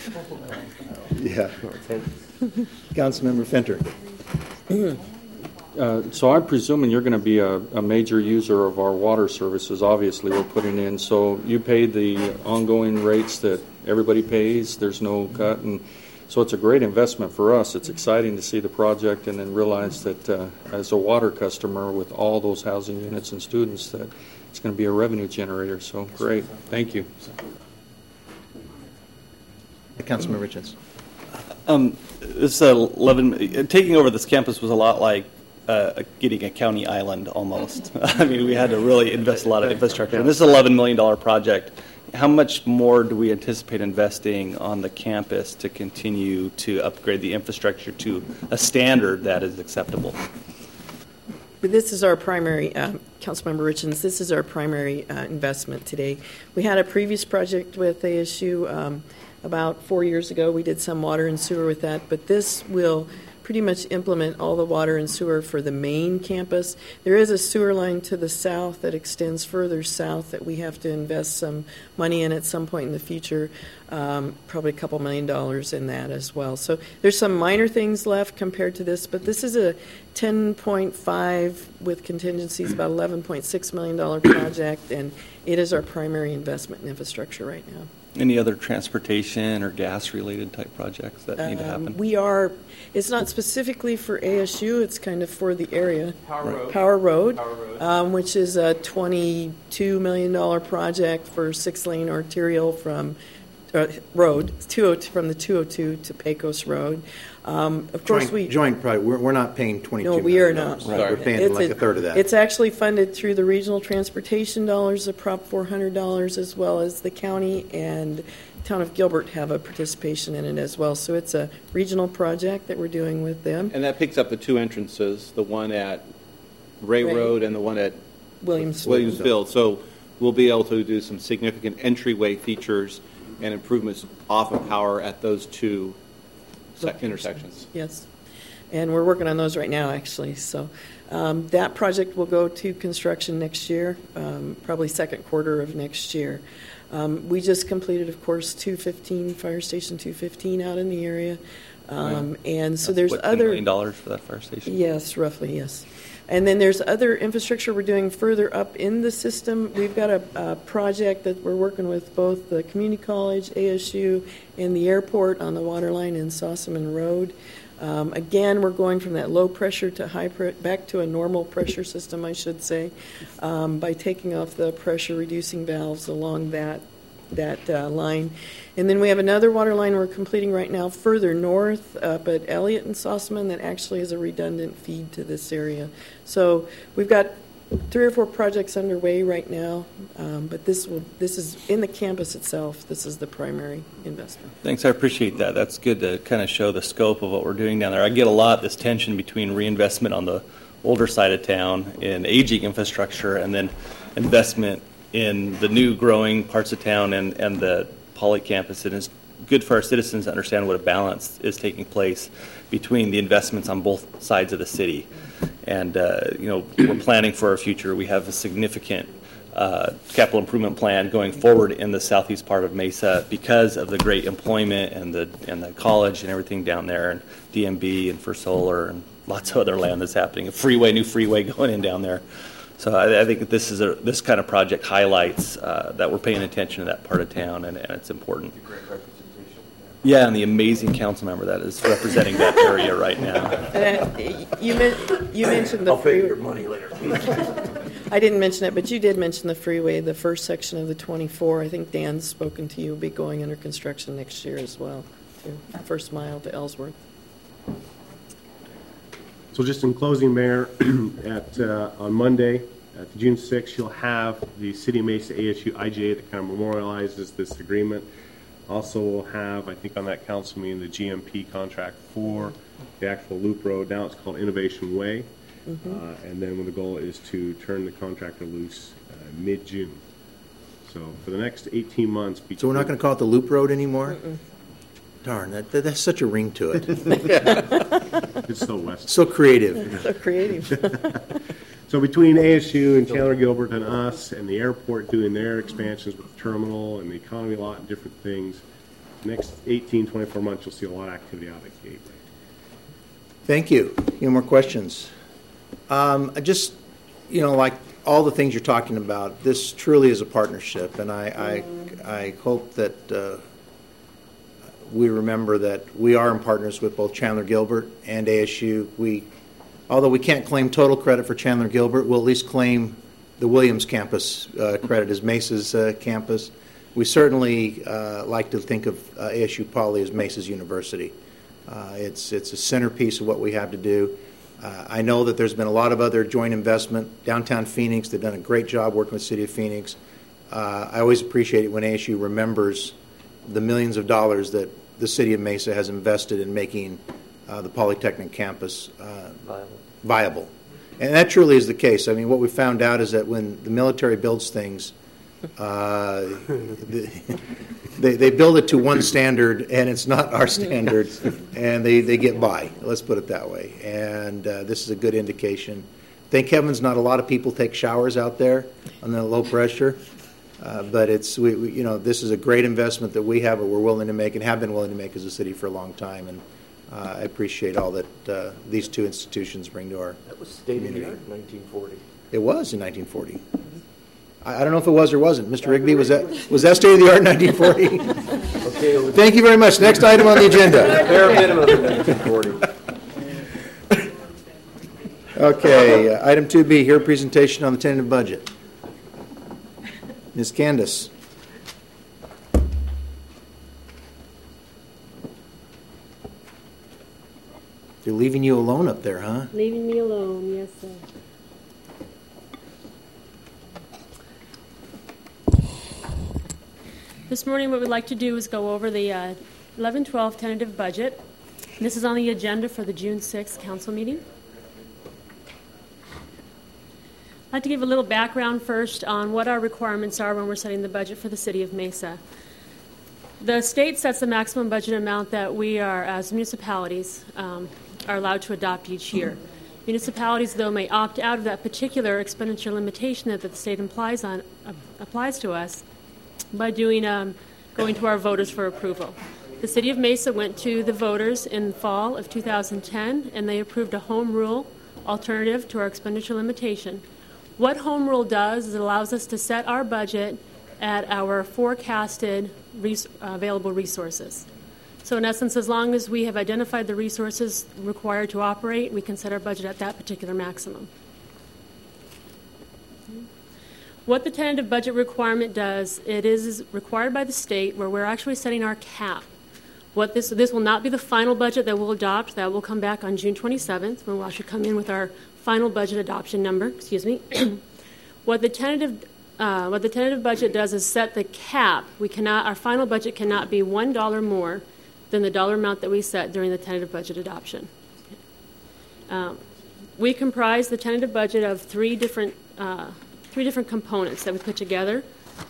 Yeah. Councilmember Finter. Uh, so I'm presuming you're going to be a, a major user of our water services. Obviously, we're putting in. So you pay the ongoing rates that everybody pays. There's no cut, and so it's a great investment for us. It's exciting to see the project and then realize that uh, as a water customer with all those housing units and students, that it's going to be a revenue generator. So great. Thank you. Councilman Richards. Um, this uh, eleven taking over this campus was a lot like uh, getting a county island almost. I mean, we had to really invest a lot of infrastructure. And this is an eleven million dollars project. How much more do we anticipate investing on the campus to continue to upgrade the infrastructure to a standard that is acceptable? But this is our primary, uh, Councilmember Richards, this is our primary uh, investment today. We had a previous project with A S U um, about four years ago. We did some water and sewer with that, but this will pretty much implement all the water and sewer for the main campus. There is a sewer line to the south that extends further south that we have to invest some money in at some point in the future, um, probably a couple million dollars in that as well. So there's some minor things left compared to this, but this is a ten point five with contingencies, about eleven point six million dollars project, and it is our primary investment in infrastructure right now. Any other transportation or gas-related type projects that need to happen? Um, we are, it's not specifically for A S U, it's kind of for the area. Power Road. Power Road, Power Road. Um, which is a twenty-two million dollars project for six-lane arterial from uh, road, two oh two, from the two oh two to Pecos Road. Um, of course, joint, we joint project. We're, we're not paying twenty-two. No, we are not. Right. We're paying it's like a, a third of that. It's actually funded through the regional transportation dollars, the Prop four hundred dollars, as well as the county and town of Gilbert have a participation in it as well. So it's a regional project that we're doing with them. And that picks up the two entrances, the one at Ray, Ray. Road and the one at Williamsville. Williamsville. So we'll be able to do some significant entryway features and improvements off of power at those two sec- intersections. Yes. And we're working on those right now, actually. So um, that project will go to construction next year, um, probably second quarter of next year. Um, we just completed, of course, two fifteen, Fire Station two fifteen out in the area. Um, and so That's there's what, other... ten million dollars for that fire station? Yes, roughly, yes. And then there's other infrastructure we're doing further up in the system. We've got a, a project that we're working with both the community college, A S U, and the airport on the water line in Sossaman Road. Um, again, we're going from that low pressure to high pre- back to a normal pressure system, I should say, um, by taking off the pressure reducing valves along that that uh, line. And then we have another water line we're completing right now further north up at Elliott and Sossaman that actually is a redundant feed to this area. So we've got three or four projects underway right now, um, but this will this is in the campus itself. This is the primary investment. Thanks, I appreciate that. That's good to kind of show the scope of what we're doing down there. I get a lot this tension between reinvestment on the older side of town in aging infrastructure and then investment in the new growing parts of town and, and the Poly campus. It is good for our citizens to understand what a balance is taking place between the investments on both sides of the city. And, uh, you know, we're planning for our future. We have a significant uh, capital improvement plan going forward in the southeast part of Mesa because of the great employment and the and the college and everything down there, and D M B and First Solar and lots of other land that's happening. A freeway, new freeway going in down there. So I, I think this is a, this kind of project highlights uh, that we're paying attention to that part of town, and, and it's important. Yeah, and the amazing council member that is representing that area right now. And uh, you, men- you mentioned the I'll pay freeway. your money later. I didn't mention it, but you did mention the freeway, the first section of the twenty-four. I think Dan's spoken to you, will be going under construction next year as well, too. First mile to Ellsworth. So just in closing, Mayor, at uh, on Monday, at June sixth, you'll have the City of Mesa A S U I G A that kind of memorializes this agreement. Also, we'll have, I think on that council meeting, the G M P contract for the actual loop road. Now it's called Innovation Way. Mm-hmm. uh, and then the goal is to turn the contractor loose uh, mid-June. So for the next eighteen months. Between, So we're not going to call it the Loop Road anymore? Mm-mm. Darn, that, that, that's such a ring to it. It's so west. So creative. So creative. So between A S U and Chandler Gilbert and us and the airport doing their expansions with the terminal and the economy lot and different things, next eighteen, twenty-four months you'll see a lot of activity out at Gateway. Thank you. Any more questions? Um, I just, you know, like all the things you're talking about, this truly is a partnership, and I, I, I hope that uh, we remember that we are in partners with both Chandler Gilbert and A S U. We, although we can't claim total credit for Chandler Gilbert, we'll at least claim the Williams campus uh, credit as Mesa's uh, campus. We certainly uh, like to think of uh, A S U Poly as Mesa's University. Uh, it's it's a centerpiece of what we have to do. Uh, I know that there's been a lot of other joint investment. Downtown Phoenix, they've done a great job working with the City of Phoenix. Uh, I always appreciate it when A S U remembers the millions of dollars that the City of Mesa has invested in making uh, the Polytechnic campus uh, viable. viable. And that truly is the case. I mean, what we found out is that when the military builds things, uh, they, they build it to one standard, and it's not our standard, and they, they get by. Let's put it that way. And uh, this is a good indication. Thank heavens not a lot of people take showers out there on the low pressure, uh, but it's we, we, you know this is a great investment that we have, or we're willing to make, and have been willing to make as a city for a long time. And uh, I appreciate all that uh, these two institutions bring to our. That was state of the art in nineteen forty. It was in nineteen forty. I don't know if it was or wasn't. Mister Rigby, was that was that state of the art in nineteen forty? Okay. Thank you very much. Next item on the agenda. Bare minimum in nineteen forty. Okay, uh, item two B, hear presentation on the tentative budget. Miz Candace. They're leaving you alone up there, huh? Leaving me alone, yes, sir. This morning what we'd like to do is go over the uh, eleven twelve tentative budget. This is on the agenda for the June sixth council meeting. I'd like to give a little background first on what our requirements are when we're setting the budget for the City of Mesa. The state sets the maximum budget amount that we are, as municipalities, um, are allowed to adopt each year. Municipalities, though, may opt out of that particular expenditure limitation that the state implies on, uh, applies to us by doing um, going to our voters for approval. The City of Mesa went to the voters in the fall of two thousand ten, and they approved a home rule alternative to our expenditure limitation. What home rule does is it allows us to set our budget at our forecasted res- uh, available resources. So in essence, as long as we have identified the resources required to operate, we can set our budget at that particular maximum. What the tentative budget requirement does, it is required by the state where we're actually setting our cap. What this this will not be the final budget that we'll adopt. That will come back on June twenty-seventh when we'll actually come in with our final budget adoption number. Excuse me. What the tentative uh, what the tentative budget does is set the cap. We cannot our final budget cannot be one dollar more than the dollar amount that we set during the tentative budget adoption. Um, we comprise the tentative budget of three different. Uh, three different components that we put together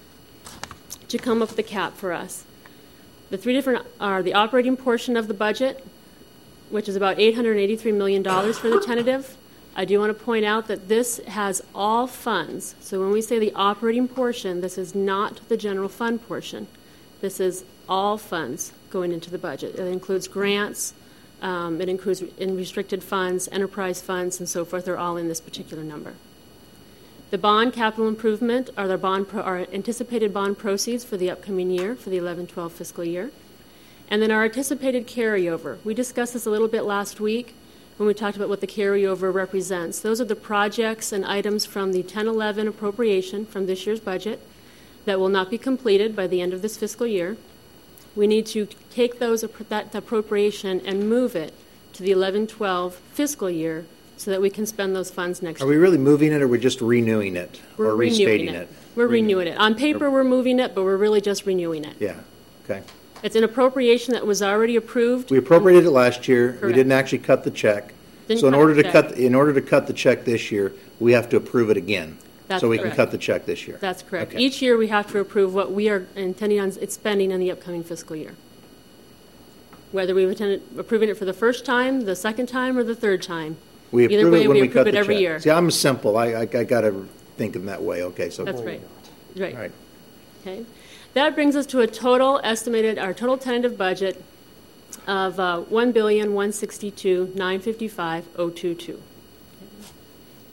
to come up with the cap for us. The three different are the operating portion of the budget, which is about eight hundred eighty-three million dollars for the tentative. I do want to point out that this has all funds. So when we say the operating portion, this is not the general fund portion. This is all funds going into the budget. It includes grants, um, it includes in restricted funds, enterprise funds, and so forth. They're all in this particular number. The bond capital improvement are the bond pro, our anticipated bond proceeds for the upcoming year, for the eleven twelve fiscal year. And then our anticipated carryover. We discussed this a little bit last week when we talked about what the carryover represents. Those are the projects and items from the ten eleven appropriation from this year's budget that will not be completed by the end of this fiscal year. We need to take those that appropriation and move it to the eleven twelve fiscal year so that we can spend those funds next year. Are we really moving it, or we're just renewing it, we're or restating it. it? We're renewing it. On paper, we're moving it, but we're really just renewing it. Yeah, okay. It's an appropriation that was already approved. We appropriated it last year. Correct. We didn't actually cut the check. Didn't so in cut order the to check. cut, in order to cut the check this year, we have to approve it again. That's so we correct. can cut the check this year. That's correct. Okay. Each year we have to approve what we are intending on spending in the upcoming fiscal year. Whether we've intended approving it for the first time, the second time, or the third time. We Either approve way, it when we we approve cut it the every check. year. See, I'm simple. I, I, I got to think in that way. Okay, so That's right. Right. All right. Okay. That brings us to a total estimated, our total tentative budget of uh, one billion one hundred sixty-two thousand nine hundred fifty-five thousand twenty-two.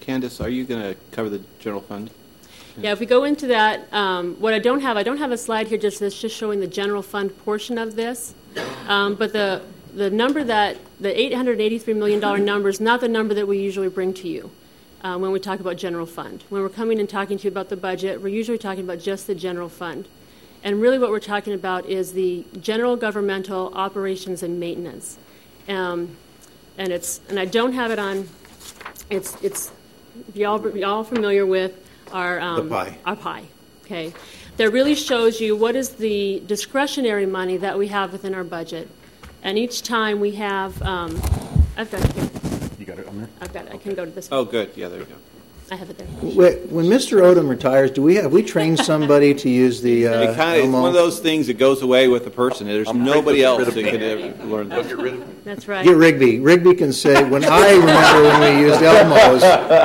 Candace, are you going to cover the general fund? Yeah, if we go into that, um, what I don't have, I don't have a slide here just that's just showing the general fund portion of this. Um, but the the number that, the eight hundred eighty-three million dollars number is not the number that we usually bring to you uh, when we talk about general fund. When we're coming and talking to you about the budget, we're usually talking about just the general fund. And really what we're talking about is the general governmental operations and maintenance. Um, and it's, and I don't have it on, it's, it's, y'all, y'all familiar with our, um, The pie. our pie, okay? That really shows you what is the discretionary money that we have within our budget. And each time we have, um, I've got it here. You got it on there? I've got it. I can go to this Oh, one. good. Yeah, there you go. I have it there. Wait, when Mister Odom retires, do we have we trained somebody to use the uh, It kind of, it's Elmo? one of those things that goes away with the person. There's nobody else that could ever learn this. Get rid of it. That's right. Get Rigby. Rigby can say, when I remember when we used Elmos,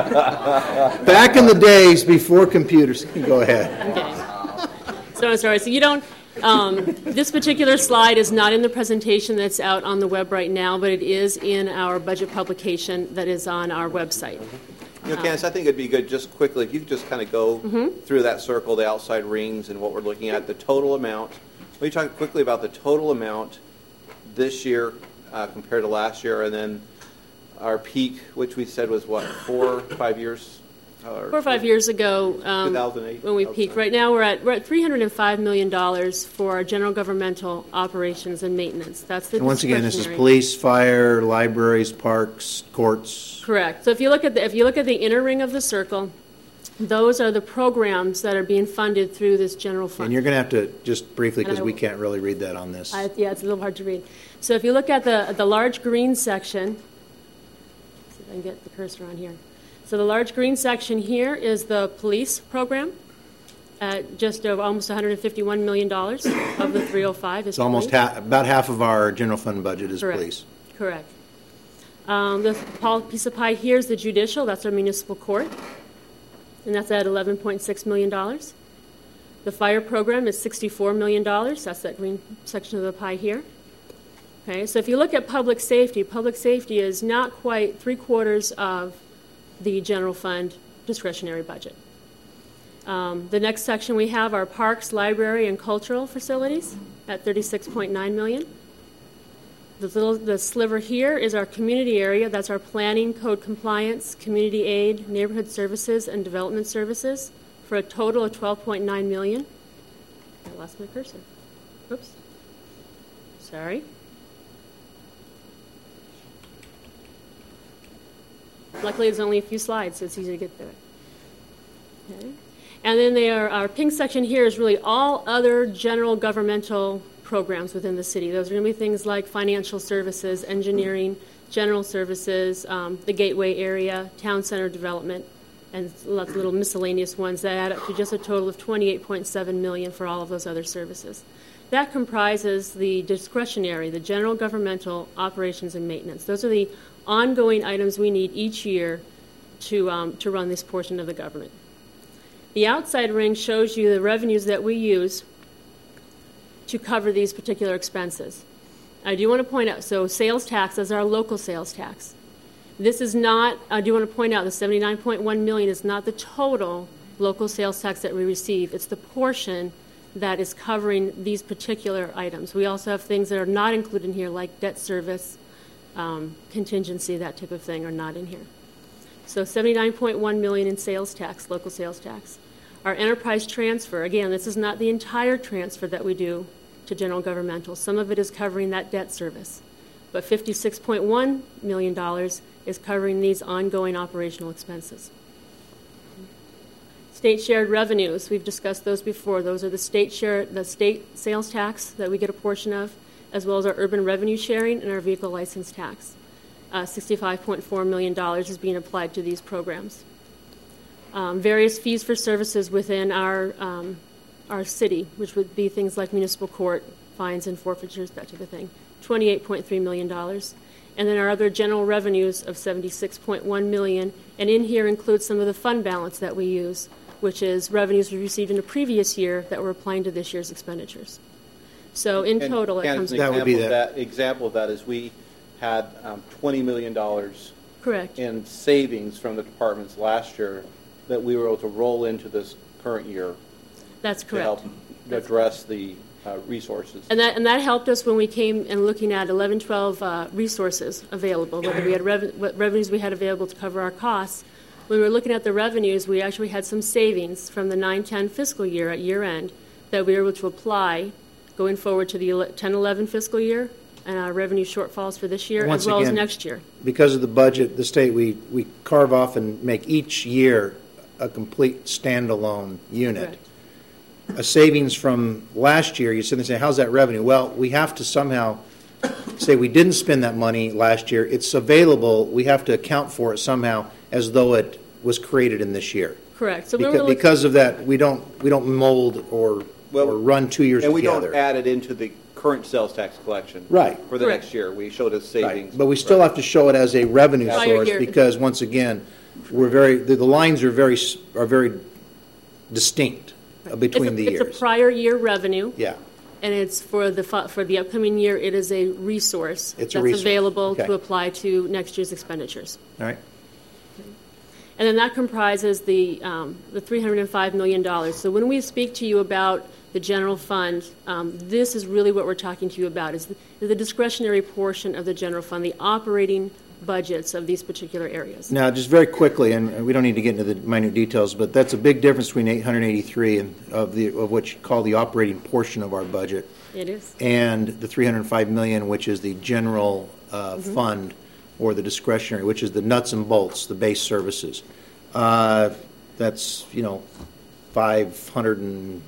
back in the days before computers. Go ahead. Okay. So I'm sorry. So you don't, um, this particular slide is not in the presentation that's out on the web right now, but it is in our budget publication that is on our website. You know, Candace, I think it'd be good just quickly, if you could just kind of go Mhm. through that circle, the outside rings, and what we're looking at, the total amount. Will you talk quickly about the total amount this year uh, compared to last year, and then our peak, which we said was what, four, five years? Or Four or five years ago, um, two thousand eight, when we peaked. Right now, we're at we're at three hundred five million dollars for our general governmental operations and maintenance. That's the And once again, this is discretionary. police, fire, libraries, parks, courts. Correct. So if you look at the if you look at the inner ring of the circle, those are the programs that are being funded through this general fund. And you're going to have to, just briefly, because And I we will- can't really read that on this. I, yeah, it's a little hard to read. So if you look at the the large green section, let's see if I can get the cursor on here. So the large green section here is the police program, at just over almost one hundred fifty-one million dollars of the three oh five is It's almost police. half, about half of our general fund budget is Correct. police. Correct. Um, the pol- piece of pie here is the judicial. That's our municipal court, and that's at eleven point six million dollars. The fire program is sixty-four million dollars. That's that green section of the pie here. Okay, so if you look at public safety, public safety is not quite three quarters of the general fund discretionary budget. Um, the next section we have are parks, library, and cultural facilities at thirty-six point nine million dollars. The little the sliver here is our community area. That's our planning, code compliance, community aid, neighborhood services, and development services for a total of twelve point nine million dollars. I lost my cursor. Oops. Sorry. Luckily, it's only a few slides, so it's easy to get through it. Okay. And then they are, our pink section here is really all other general governmental programs within the city. Those are going to be things like financial services, engineering, general services, um, the gateway area, town center development, and lots of little miscellaneous ones that add up to just a total of twenty-eight point seven million dollars for all of those other services. That comprises the discretionary, the general governmental operations and maintenance. Those are the ongoing items we need each year to, um, to run this portion of the government. The outside ring shows you the revenues that we use to cover these particular expenses. I do want to point out, so sales tax is our local sales tax. This is not, I do want to point out, the seventy-nine point one million dollars is not the total local sales tax that we receive. It's the portion that is covering these particular items. We also have things that are not included in here, like debt service, um, contingency, that type of thing, are not in here. So seventy-nine point one million dollars in sales tax, local sales tax. Our enterprise transfer, again, this is not the entire transfer that we do to general governmental. Some of it is covering that debt service. But fifty-six point one million dollars is covering these ongoing operational expenses. State shared revenues, we've discussed those before. Those are the state share, the state sales tax that we get a portion of, as well as our urban revenue sharing and our vehicle license tax. Uh, sixty-five point four million dollars is being applied to these programs. Um, various fees for services within our um, our city, which would be things like municipal court, fines and forfeitures, that type of thing, twenty-eight point three million dollars. And then our other general revenues of seventy-six point one million dollars, and in here includes some of the fund balance that we use, which is revenues we received in the previous year that we're applying to this year's expenditures. So in And total, it Candace, comes an That would be example of that. that. Example of that is we had um, twenty million dollars Correct. in savings from the departments last year that we were able to roll into this current year. That's To correct. help address the uh, resources. And that, and that helped us when we came and looking at eleven twelve uh, resources available, whether we had rev- what revenues we had available to cover our costs. When we were looking at the revenues, we actually had some savings from the nine ten fiscal year at year end that we were able to apply going forward to the ten eleven fiscal year and our revenue shortfalls for this year Once as well again, as next year. Because of the budget, the state, we, we carve off and make each year a complete standalone unit. Correct. A savings from last year, you sit there and say, how's that revenue? Well, we have to somehow say we didn't spend that money last year. It's available. We have to account for it somehow as though it was created in this year. Correct. So when Because, we're looking- because of that, we don't we don't mold or or run two years And we together. don't add it into the current sales tax collection. Right. For the Correct. next year. We showed as savings. Right. But we still have to show it as a revenue Prior source year. because once again, we're very the, the lines are very s- are very distinct uh, between it's a, the it's years. a prior year revenue. Yeah. And it's for the fu- for the upcoming year. It is a resource It's a that's resource. available Okay. to apply to next year's expenditures. All right. And then that comprises the um, the three hundred five million dollars. So when we speak to you about the general fund, um, this is really what we're talking to you about: is the, the discretionary portion of the general fund, the operating budgets of these particular areas. Now, just very quickly, and and we don't need to get into the minute details, but that's a big difference between eight hundred eighty-three and of the of what you call the operating portion of our budget, It is. and the three hundred five million, which is the general uh, Mhm. fund or the discretionary, which is the nuts and bolts, the base services. Uh, that's you know five hundred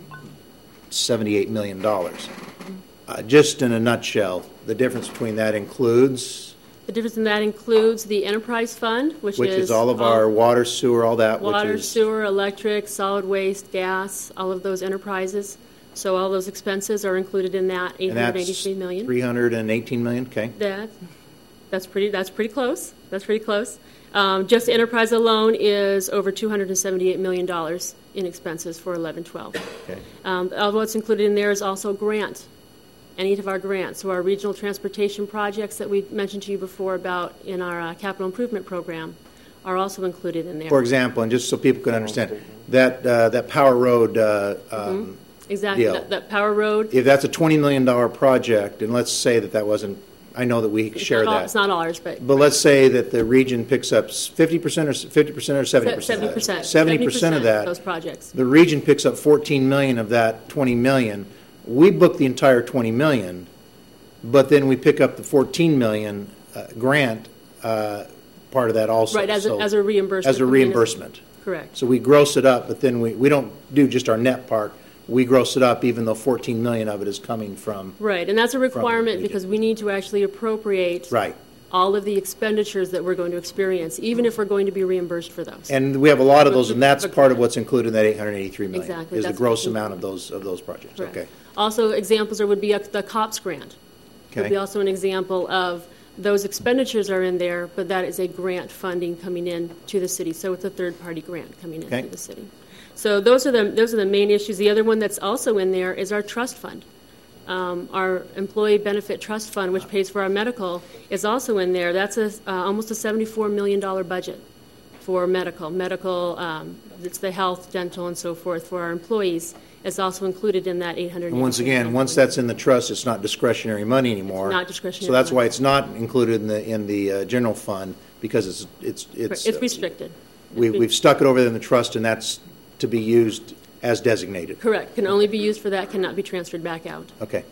seventy-eight million dollars. Uh, just in a nutshell, the difference between that includes. The difference in that includes the enterprise fund, which, Which is all of our water, sewer, all that, which water, is- sewer, electric, solid waste, gas, all of those enterprises. So all those expenses are included in that eight And hundred that's eighty-three million. three hundred eighteen million, okay. That, that's pretty, that's pretty close. That's pretty close. Um, just enterprise alone is over two hundred seventy-eight million dollars in expenses for eleven twelve. Okay. Um, uh, what's included in there is also grant, any of our grants. So our regional transportation projects that we mentioned to you before about in our uh, capital improvement program are also included in there. For example, and just so people can understand, that, uh, that Power Road uh, um, Exactly, deal. that, that Power Road. If that's a twenty million dollars project, and let's say that that wasn't, I know that we It's share not all- that. It's not ours, but. But let's say that the region picks up fifty percent or fifty percent or seventy percent. Seventy percent. Seventy percent of that. Those projects. The region picks up fourteen million of that twenty million. We book the entire twenty million, but then we pick up the fourteen million uh, grant uh, part of that also. Right, as a, So- as a reimbursement. As a from the munis- reimbursement. Correct. So we gross it up, but then we, we don't do just our net part. We gross it up even though fourteen million of it is coming from. Right, and that's a the requirement region. because we need to actually appropriate Right. all of the expenditures that we're going to experience, even if we're going to be reimbursed for those. And we have a lot of those, and that's part of what's included in that eight hundred eighty-three million. Exactly, Is the that's gross what- amount of those, of those projects. Correct. Okay. Also, examples there would be a- the COPS grant. Would Okay. be also an example of those expenditures are in there, but that is a grant funding coming in to the city. So it's a third-party grant coming Okay. into the city. So those are the those are the main issues. The other one that's also in there is our trust fund. Um, our employee benefit trust fund, which pays for our medical, is also in there. That's a, uh, almost a seventy-four million dollars budget for medical. Medical, um, it's the health, dental, and so forth for our employees. It's also included in that eight hundred. And once again, once that's in the trust, it's not discretionary money anymore. It's not discretionary So that's money. why it's not included in the, in the uh, general fund, because it's, it's, it's. It's uh, restricted. We, It's re- we've stuck it over there in the trust, and that's to be used as designated. Correct. Can only be used for that. Cannot be transferred back out. Okay.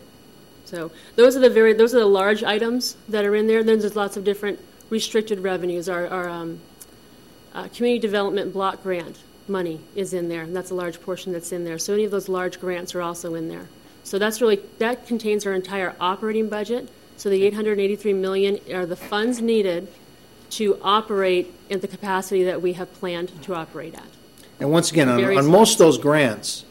So those are the very those are the large items that are in there. Then there's lots of different restricted revenues. Our, our um, uh, community development block grant money is in there, and that's a large portion that's in there. So any of those large grants are also in there. So that's really that contains our entire operating budget. So the eight hundred eighty-three million dollars are the funds needed to operate at the capacity that we have planned to operate at. And once again, on, Various on most of those grants,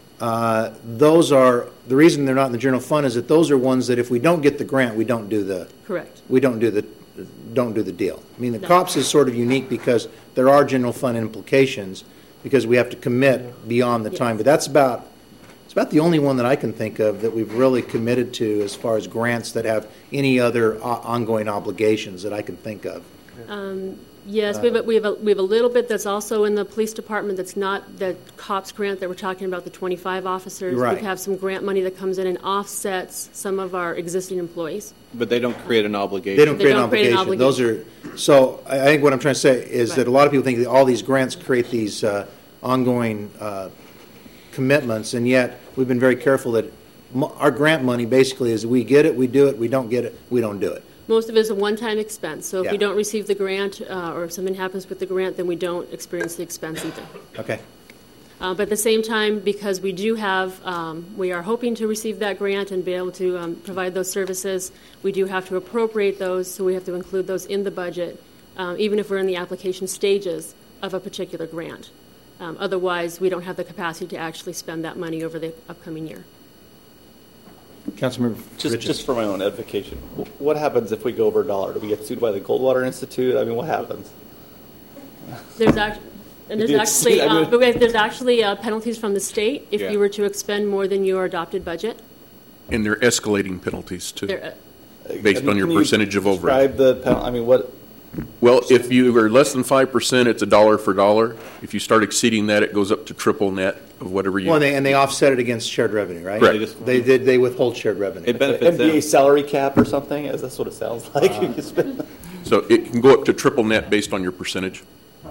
uh, those are, the reason they're not in the general fund is that those are ones that if we don't get the grant, we don't do the, Correct. we don't do the, don't do the deal. I mean, the No. COPS is sort of unique because there are general fund implications because we have to commit beyond the time. But that's about, it's about the only one that I can think of that we've really committed to as far as grants that have any other o- ongoing obligations that I can think of. Um, yes, we have, a, we, have a, we have a little bit that's also in the police department that's not the COPS grant that we're talking about, the twenty-five officers. Right. We have some grant money that comes in and offsets some of our existing employees. But they don't create an obligation. They don't They create don't an create an obligation. Those are, so I I think what I'm trying to say is Right. that a lot of people think that all these grants create these uh, ongoing uh, commitments, and yet we've been very careful that mo- our grant money basically is we get it, we do it, we don't get it, we don't do it. Most of it is a one-time expense. So if Yeah. we don't receive the grant uh, or if something happens with the grant, then we don't experience the expense either. Okay. Uh, but at the same time, because we do have, um, we are hoping to receive that grant and be able to um, provide those services, we do have to appropriate those, so we have to include those in the budget, um, even if we're in the application stages of a particular grant. Um, otherwise, we don't have the capacity to actually spend that money over the upcoming year. Councilmember Just, Richards. just for my own edification, wh- what happens if we go over a dollar? Do we get sued by the Goldwater Institute? I mean, what happens? There's actually, and there's Did you actually, see- I uh, mean- but wait, there's actually uh, penalties from the state if Yeah. you were to expend more than your adopted budget. And they're escalating penalties, too, There, uh, based on your Can you percentage of overage. Describe the penalty. I mean, what? Well, if you are less than five percent, it's a dollar for dollar. If you start exceeding that, it goes up to triple net of whatever you... Well, and they, and they offset it against shared revenue, right? Correct. They, just, they, they, they withhold shared revenue. It benefits N B A salary cap or something? Is that what it sounds like? Uh, You spend- So it can go up to triple net based on your percentage.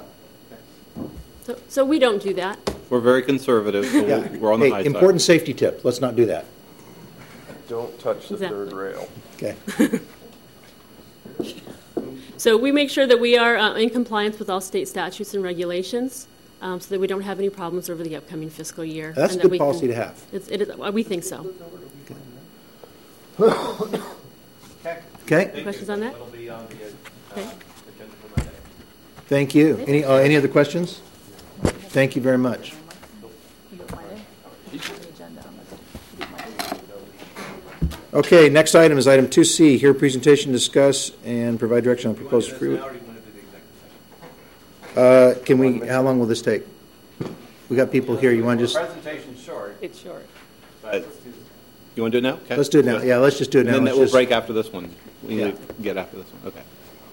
so, so we don't do that. We're very conservative, so Yeah. we're on the Hey, high side. important safety tip. Let's not do that. Don't touch the Exactly. third rail. Okay. So we make sure that we are uh, in compliance with all state statutes and regulations, um, so that we don't have any problems over the upcoming fiscal year. That's and a that good we policy can- to have. It's, it is, well, we think so. Okay. Questions on that? Okay. Thank you. Any, uh, any other questions? Thank you very much. Okay, next item is item two C, hear presentation, discuss, and provide direction on proposed freeway. Uh, can we, how long will this take? We got people here, you want to just, Presentation's short. It's short. But you want to do it now? Okay. let's do it now. Yeah, let's just do it now. And then Let's we'll just- break after this one. We need Yeah. to get after this one. Okay.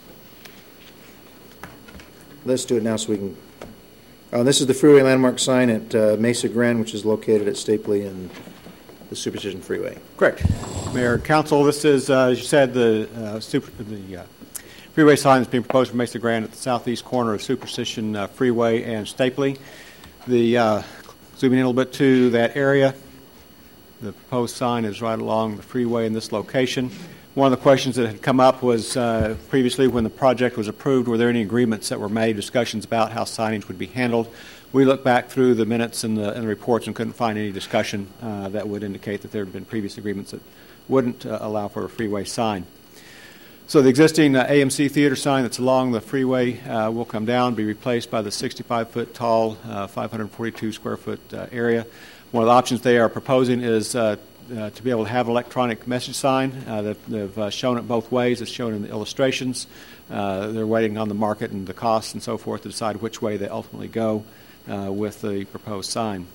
Let's do it now so we can, uh, this is the freeway landmark sign at uh, Mesa Grand, which is located at Stapley and the Superstition Freeway. Correct. Mayor, Council, this is, uh, as you said, the, uh, super, the uh, freeway sign that's being proposed for Mesa Grand at the southeast corner of Superstition uh, Freeway and Stapley. The, uh, zooming in a little bit to that area, the proposed sign is right along the freeway in this location. One of the questions that had come up was uh, previously when the project was approved, were there any agreements that were made, discussions about how signage would be handled? We looked back through the minutes and the, and the reports and couldn't find any discussion uh, that would indicate that there had been previous agreements that wouldn't uh, allow for a freeway sign. So the existing uh, A M C Theater sign that's along the freeway uh, will come down, be replaced by the sixty-five foot tall, uh, five hundred forty-two square foot uh, area. One of the options they are proposing is uh, uh, to be able to have an electronic message sign. Uh, they've they've uh, shown it both ways. It's shown in the illustrations. Uh, they're waiting on the market and the costs and so forth to decide which way they ultimately go uh, with the proposed sign.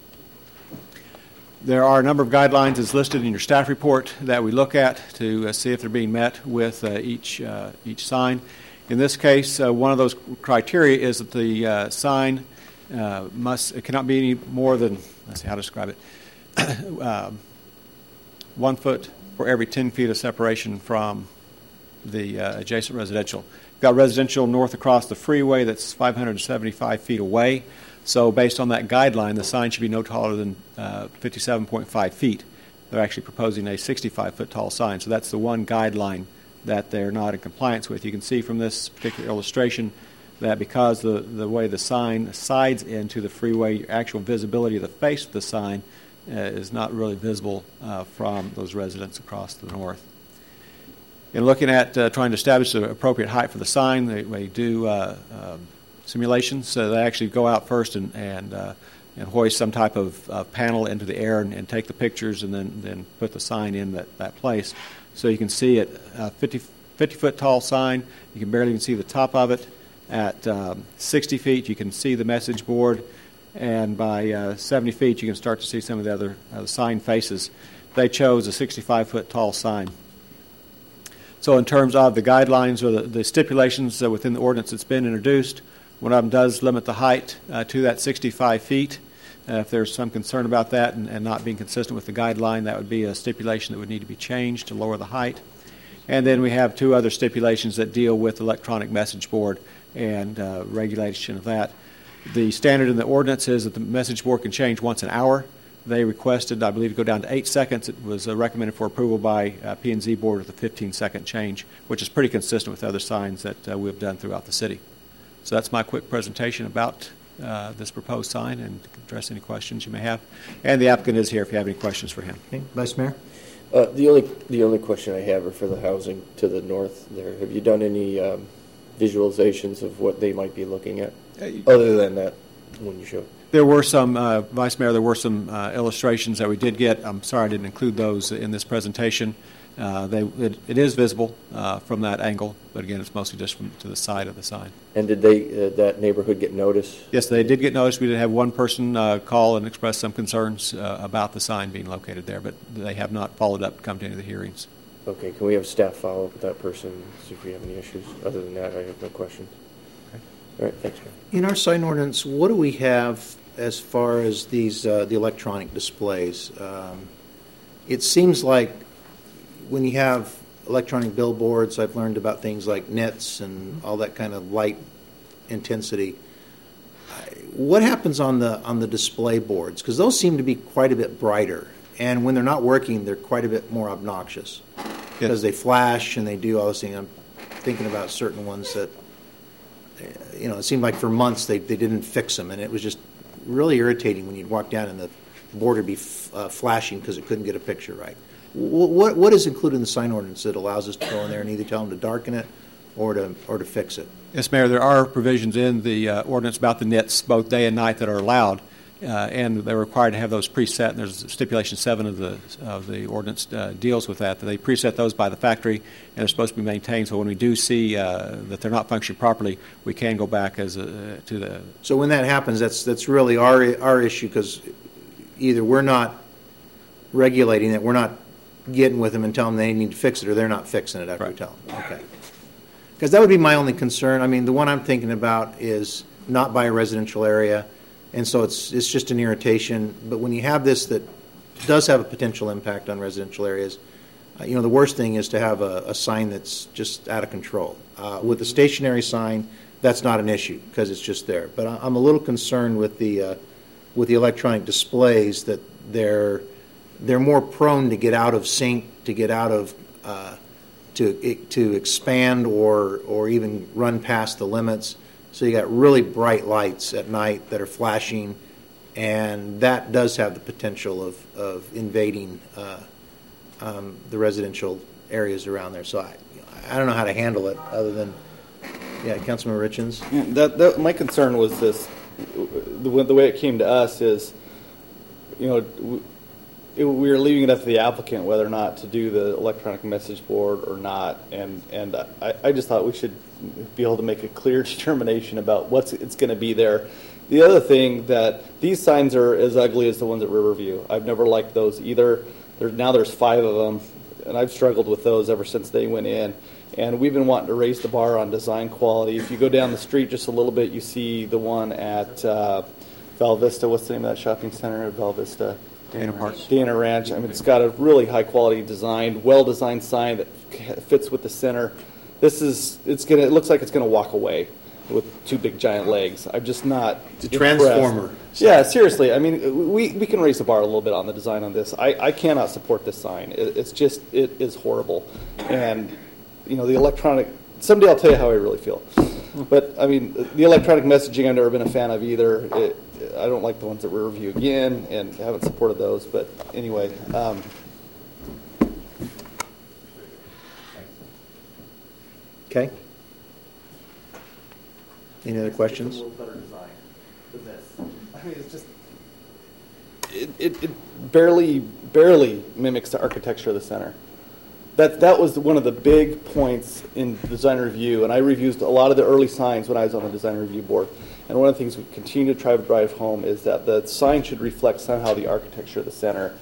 There are a number of guidelines as listed in your staff report that we look at to uh, see if they're being met with uh, each uh, each sign. In this case, uh, one of those criteria is that the uh, sign uh, must it cannot be any more than, let's see how to describe it, uh, one foot for every ten feet of separation from the uh, adjacent residential. We've got residential north across the freeway that's five hundred seventy-five feet away. So based on that guideline, the sign should be no taller than uh, fifty-seven point five feet. They're actually proposing a sixty-five foot tall sign. So that's the one guideline that they're not in compliance with. You can see from this particular illustration that because the, the way the sign sides into the freeway, your actual visibility of the face of the sign uh, is not really visible uh, from those residents across the north. In looking at uh, trying to establish the appropriate height for the sign, they, they do uh, um, simulations. So they actually go out first and and, uh, and hoist some type of uh, panel into the air and, and take the pictures and then, then put the sign in that, that place. So you can see it, uh, fifty, fifty foot tall sign. You can barely even see the top of it. At um, sixty feet, you can see the message board. And by uh, seventy feet, you can start to see some of the other uh, sign faces. They chose a sixty-five foot tall sign. So in terms of the guidelines or the, the stipulations uh, within the ordinance that's been introduced, one of them does limit the height uh, to that sixty-five feet. Uh, if there's some concern about that and, and not being consistent with the guideline, that would be a stipulation that would need to be changed to lower the height. And then we have two other stipulations that deal with electronic message board and uh, regulation of that. The standard in the ordinance is that the message board can change once an hour. They requested, I believe, to go down to eight seconds. It was uh, recommended for approval by uh, P and Z board with a fifteen second change, which is pretty consistent with other signs that uh, we've done throughout the city. So that's my quick presentation about uh, this proposed sign, and address any questions you may have. And the applicant is here if you have any questions for him. Okay. Vice Mayor? Uh, the only the only question I have are for the housing to the north there. Have you done any um, visualizations of what they might be looking at, other than that one you showed? There were some, uh, Vice Mayor, there were some uh, illustrations that we did get. I'm sorry I didn't include those in this presentation. Uh, they, it, it is visible uh, from that angle, but again, it's mostly just from to the side of the sign. And did they uh, that neighborhood get notice? Yes, they did get notice. We did have one person uh, call and express some concerns uh, about the sign being located there, but they have not followed up to come to any of the hearings. Okay, can we have staff follow up with that person, see if we have any issues? Other than that, I have no questions. Okay. All right, thanks, man. In our sign ordinance, what do we have as far as these uh, the electronic displays? Um, it seems like when you have electronic billboards, I've learned about things like nits and all that kind of light intensity. What happens on the on the display boards? Because those seem to be quite a bit brighter, and when they're not working, they're quite a bit more obnoxious because they flash and they do all those things. I'm thinking about certain ones that, you know, it seemed like for months they, they didn't fix them, and it was just really irritating when you'd walk down and the board would be f- uh, flashing because it couldn't get a picture right. What what is included in the sign ordinance that allows us to go in there and either tell them to darken it or to or to fix it? Yes, Mayor, there are provisions in the uh, ordinance about the nits, both day and night, that are allowed, uh, and they're required to have those preset. And there's stipulation seven of the of the ordinance uh, deals with that. That they preset those by the factory, and they're supposed to be maintained. So when we do see uh, that they're not functioning properly, we can go back as a, to the. So when that happens, that's that's really our our issue, because either we're not regulating it, we're not getting with them and telling them they need to fix it, or they're not fixing it after we tell them. Okay. Because that would be my only concern. I mean, the one I'm thinking about is not by a residential area, and so it's it's just an irritation. But when you have this that does have a potential impact on residential areas, uh, you know, the worst thing is to have a, a sign that's just out of control. Uh, with a stationary sign, that's not an issue because it's just there. But I, I'm a little concerned with the uh, with the electronic displays that they're they're more prone to get out of sync, to get out of, uh, to to expand or or even run past the limits. So you got really bright lights at night that are flashing, and that does have the potential of of invading uh, um, the residential areas around there. So I I don't know how to handle it other than, yeah, Councilman Richins. Yeah, that, that my concern was this. The, the way it came to us is, you know. It, we were leaving it up to the applicant whether or not to do the electronic message board or not, and and I, I just thought we should be able to make a clear determination about what's it's going to be there. The other thing, that these signs are as ugly as the ones at Riverview. I've never liked those either. There, now there's five of them, and I've struggled with those ever since they went in. And we've been wanting to raise the bar on design quality. If you go down the street just a little bit, you see the one at uh, Val Vista. What's the name of that shopping center at Val Vista? Dana Park. Dana Ranch. I mean, it's got a really high quality design, well designed sign that fits with the center. This is, it's gonna, it looks like it's gonna walk away with two big giant legs. I'm just not. It's a transformer. Yeah, seriously. I mean, we, we can raise the bar a little bit on the design on this. I, I cannot support this sign. It, it's just, it is horrible. And, you know, the electronic, someday I'll tell you how I really feel. But, I mean, the electronic messaging I've never been a fan of either. It, I don't like the ones that Riverview again, and haven't supported those. But anyway. Um, okay. Any other questions? It's a little better design than this. I mean, it's just it, it, it barely barely mimics the architecture of the center. That that was one of the big points in design review, and I reviewed a lot of the early signs when I was on the design review board. And one of the things we continue to try to drive home is that the sign should reflect somehow the architecture of the center.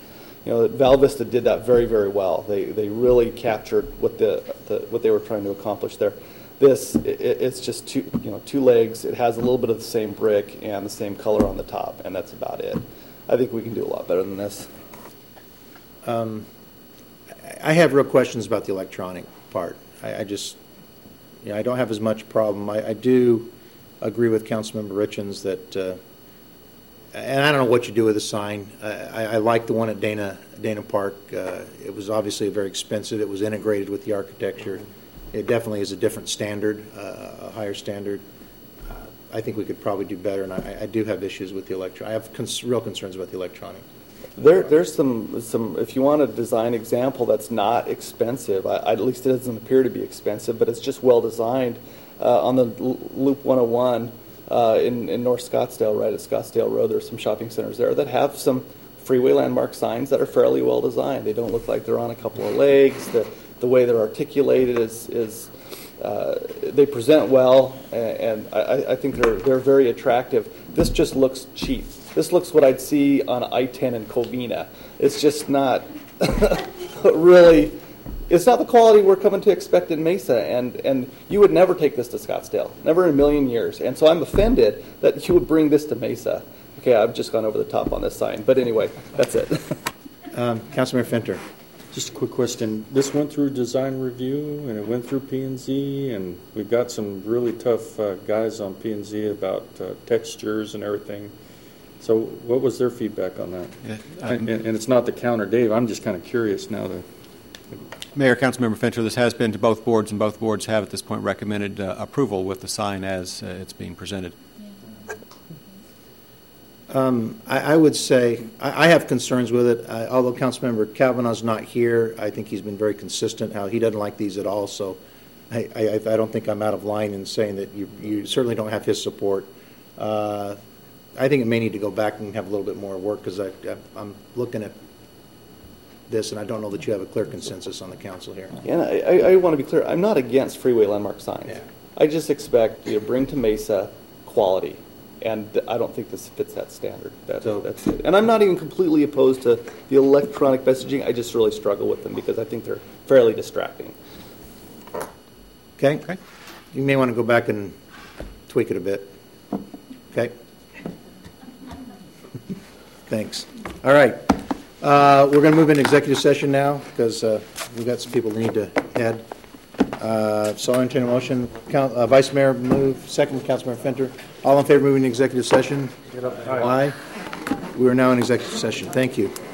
You know, Val Vista did that very, very well. They they really captured what the, the what they were trying to accomplish there. This it, it's just two you know two legs. It has a little bit of the same brick and the same color on the top, and that's about it. I think we can do a lot better than this. Um, I have real questions about the electronic part. I, I just, you know, I don't have as much problem. I, I do agree with Councilmember Richens that, uh, and I don't know what you do with the sign. I, I like the one at Dana Dana Park. Uh, it was obviously very expensive. It was integrated with the architecture. It definitely is a different standard, uh, a higher standard. Uh, I think we could probably do better, and I, I do have issues with the electronic. I have cons- real concerns about the electronic. There, there's some, some. If you want a design example that's not expensive, I, at least it doesn't appear to be expensive, but it's just well designed. Uh, on the L- Loop one oh one uh, in, in North Scottsdale, right at Scottsdale Road, there's some shopping centers there that have some freeway landmark signs that are fairly well designed. They don't look like they're on a couple of legs. The the way they're articulated is is uh, they present well, and, and I, I think they're they're very attractive. This just looks cheap. This looks what I'd see on I ten in Covina. It's just not really, it's not the quality we're coming to expect in Mesa, and, and you would never take this to Scottsdale, never in a million years. And so I'm offended that you would bring this to Mesa. Okay, I've just gone over the top on this sign, but anyway, that's it. um, Councilmember Fenter. Just a quick question. This went through design review, and it went through P and Z, and we've got some really tough uh, guys on P and Z about uh, textures and everything. So what was their feedback on that? Yeah, um, and, and it's not the counter, Dave. I'm just kind of curious now. To... Mayor, Councilmember Fenter, this has been to both boards, and both boards have at this point recommended uh, approval with the sign as uh, it's being presented. Um, I, I would say I, I have concerns with it. Uh, although Councilmember Kavanaugh's not here, I think he's been very consistent how he doesn't like these at all. So I, I, I don't think I'm out of line in saying that you, you certainly don't have his support. Uh, I think it may need to go back and have a little bit more work because I, I, I'm looking at this and I don't know that you have a clear consensus on the council here. And I, I, I want to be clear. I'm not against freeway landmark signs. Yeah. I just expect you to bring to Mesa quality. And I don't think this fits that standard. That, so, that's it. And I'm not even completely opposed to the electronic messaging. I just really struggle with them because I think they're fairly distracting. Okay. Okay. You may want to go back and tweak it a bit. Okay. Thanks. All right. Uh, we're going to move into executive session now because uh, we've got some people that need to head. Uh, so I'll entertain a motion. Count, uh, Vice Mayor move. Second, Councilmember Fenter. All in favor of moving to executive session? Get up. Aye. Aye. We are now in executive session. Thank you.